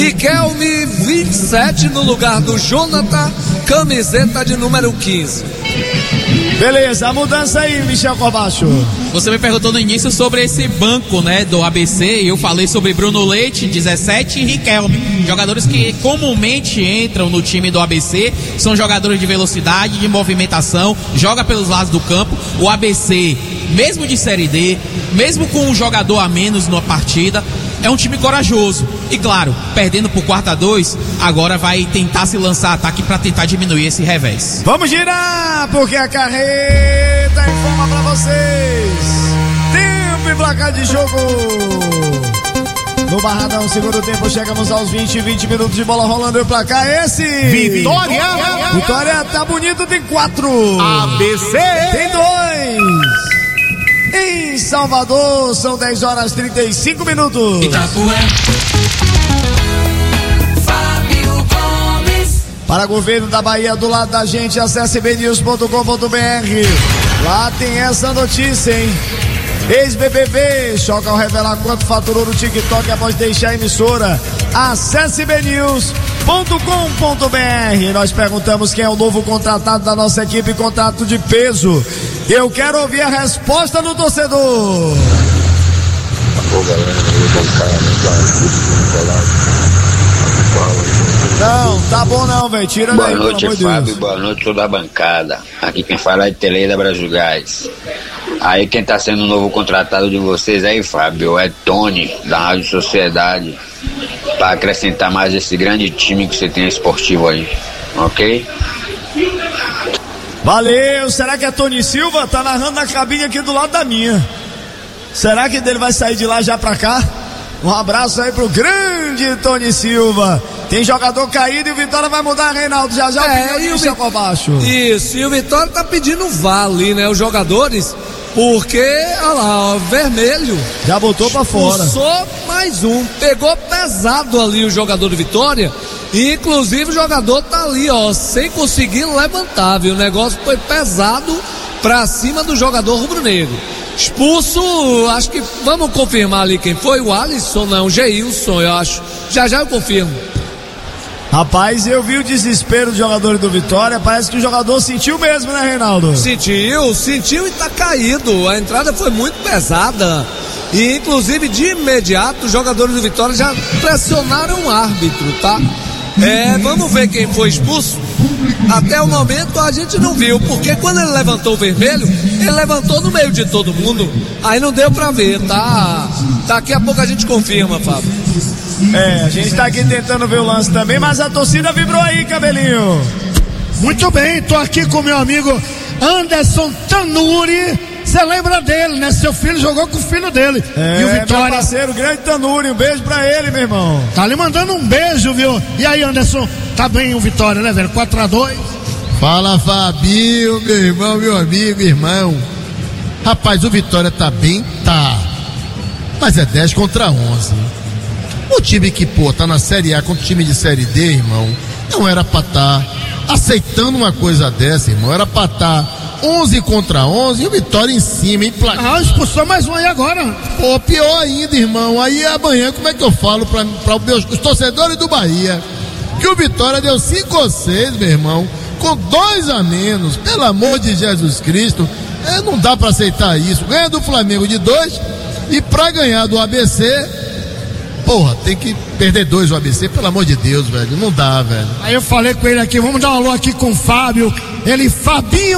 A: 27 no lugar do Jonathan, camiseta de número 15.
B: Beleza, a mudança aí, Michel Corbacho.
F: Você me perguntou no início sobre esse banco, né, do ABC, e eu falei sobre Bruno Leite, 17, e Riquelme, jogadores que comumente entram no time do ABC, são jogadores de velocidade, de movimentação, joga pelos lados do campo. O ABC, mesmo de Série D, mesmo com um jogador a menos na partida, é um time corajoso. E claro, perdendo por 4-2, agora vai tentar se lançar ataque para tentar diminuir esse revés.
B: Vamos girar, porque a carreta informa para vocês. Tempo e placar de jogo. No Barradão, segundo tempo, chegamos aos 20 minutos de bola rolando. E o placar é esse. Vitória tá bonito, tem 4.
C: ABC
B: tem 2. Em Salvador, são 10 horas 35 minutos.
S: Fábio Gomes.
B: Para governo da Bahia, do lado da gente, acesse bnews.com.br. Lá tem essa notícia, hein? Ex-BBB choca ao revelar quanto faturou no TikTok após deixar a emissora. Acesse bnews.com.br. Nós perguntamos quem é o novo contratado da nossa equipe, contrato de peso. Eu quero ouvir a resposta do torcedor.
N: Ô galera,
B: não, tá bom não, velho. Tira daí.
T: Boa noite, Fábio. Boa noite, toda a bancada. Aqui quem fala é de Teleida Brasil Gás. Aí quem tá sendo o novo contratado de vocês aí, Fábio, é Tony, da Rádio Sociedade, para acrescentar mais esse grande time que você tem esportivo aí, ok?
B: Valeu, será que é Tony Silva? Tá narrando na cabine aqui do lado da minha. Será que ele vai sair de lá já pra cá? Um abraço aí pro grande Tony Silva. Tem jogador caído e o Vitória vai mudar, Reinaldo. Já
A: e o Vitória baixo. Isso, e o Vitória tá pedindo vale, né? Os jogadores, porque, olha lá, ó, vermelho.
B: Já botou pra fora.
A: Só mais um. Pegou pesado ali o jogador do Vitória. E, inclusive, o jogador tá ali, ó, sem conseguir levantar, viu? O negócio foi pesado pra cima do jogador rubro-negro. Expulso, acho que, vamos confirmar ali quem foi, o Alisson, não, o Geilson, eu acho. Já eu confirmo.
B: Rapaz, eu vi o desespero dos jogadores do Vitória, parece que o jogador sentiu mesmo, né, Reinaldo?
A: Sentiu e tá caído, a entrada foi muito pesada. E, inclusive, de imediato, os jogadores do Vitória já pressionaram o árbitro, tá? Vamos ver quem foi expulso. Até o momento a gente não viu, porque quando ele levantou o vermelho, ele levantou no meio de todo mundo. Aí não deu pra ver, tá? Daqui a pouco a gente confirma, Fábio.
B: A gente tá aqui tentando ver o lance também, mas a torcida vibrou aí, Cabelinho.
E: Muito bem, tô aqui com meu amigo Anderson Tanuri. Você lembra dele, né? Seu filho jogou com o filho dele.
B: E o Vitória. Meu parceiro, grande Tanuri, um beijo pra ele, meu irmão.
E: Tá lhe mandando um beijo, viu? E aí, Anderson, tá bem o Vitória, né, velho? 4-2.
U: Fala, Fabinho, meu irmão, meu amigo, irmão. Rapaz, o Vitória tá bem? Tá. Mas é 10 contra 11. O time que, tá na Série A contra o time de Série D, irmão, não era pra tá aceitando uma coisa dessa, irmão. Era pra tá 11 contra 11 e o Vitória em cima, hein?
E: Expulsou mais um aí agora.
U: Pior ainda, irmão. Aí amanhã, como é que eu falo para os torcedores do Bahia que o Vitória deu 5 ou 6, meu irmão, com 2 a menos? Pelo amor de Jesus Cristo, não dá para aceitar isso. Ganha do Flamengo de 2 e para ganhar do ABC, tem que perder 2 o ABC, pelo amor de Deus, velho. Não dá, velho.
E: Aí eu falei com ele aqui, vamos dar um alô aqui com o Fábio. Ele, Fabinho,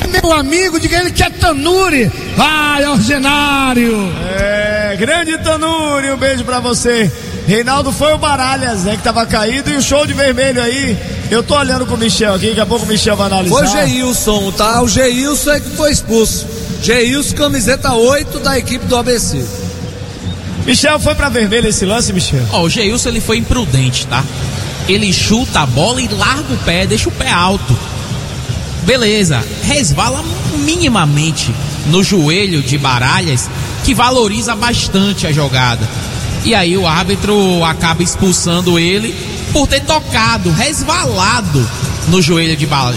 E: meu amigo, diga ele que é Tanuri. Vai, Ordinário.
B: Grande Tanuri, um beijo pra você. Reinaldo, foi o Baralhas, né, que tava caído, e o show de vermelho aí. Eu tô olhando com o Michel aqui, daqui a pouco o Michel vai analisar.
A: Foi o Geilson, tá? O Geilson é que foi expulso. Geilson, camiseta 8 da equipe do ABC.
B: Michel, foi pra vermelho esse lance, Michel?
F: O Geilson, ele foi imprudente, tá? Ele chuta a bola e larga o pé, deixa o pé alto. Beleza, resvala minimamente no joelho de Baralhas, que valoriza bastante a jogada. E aí o árbitro acaba expulsando ele por ter tocado, resvalado no joelho de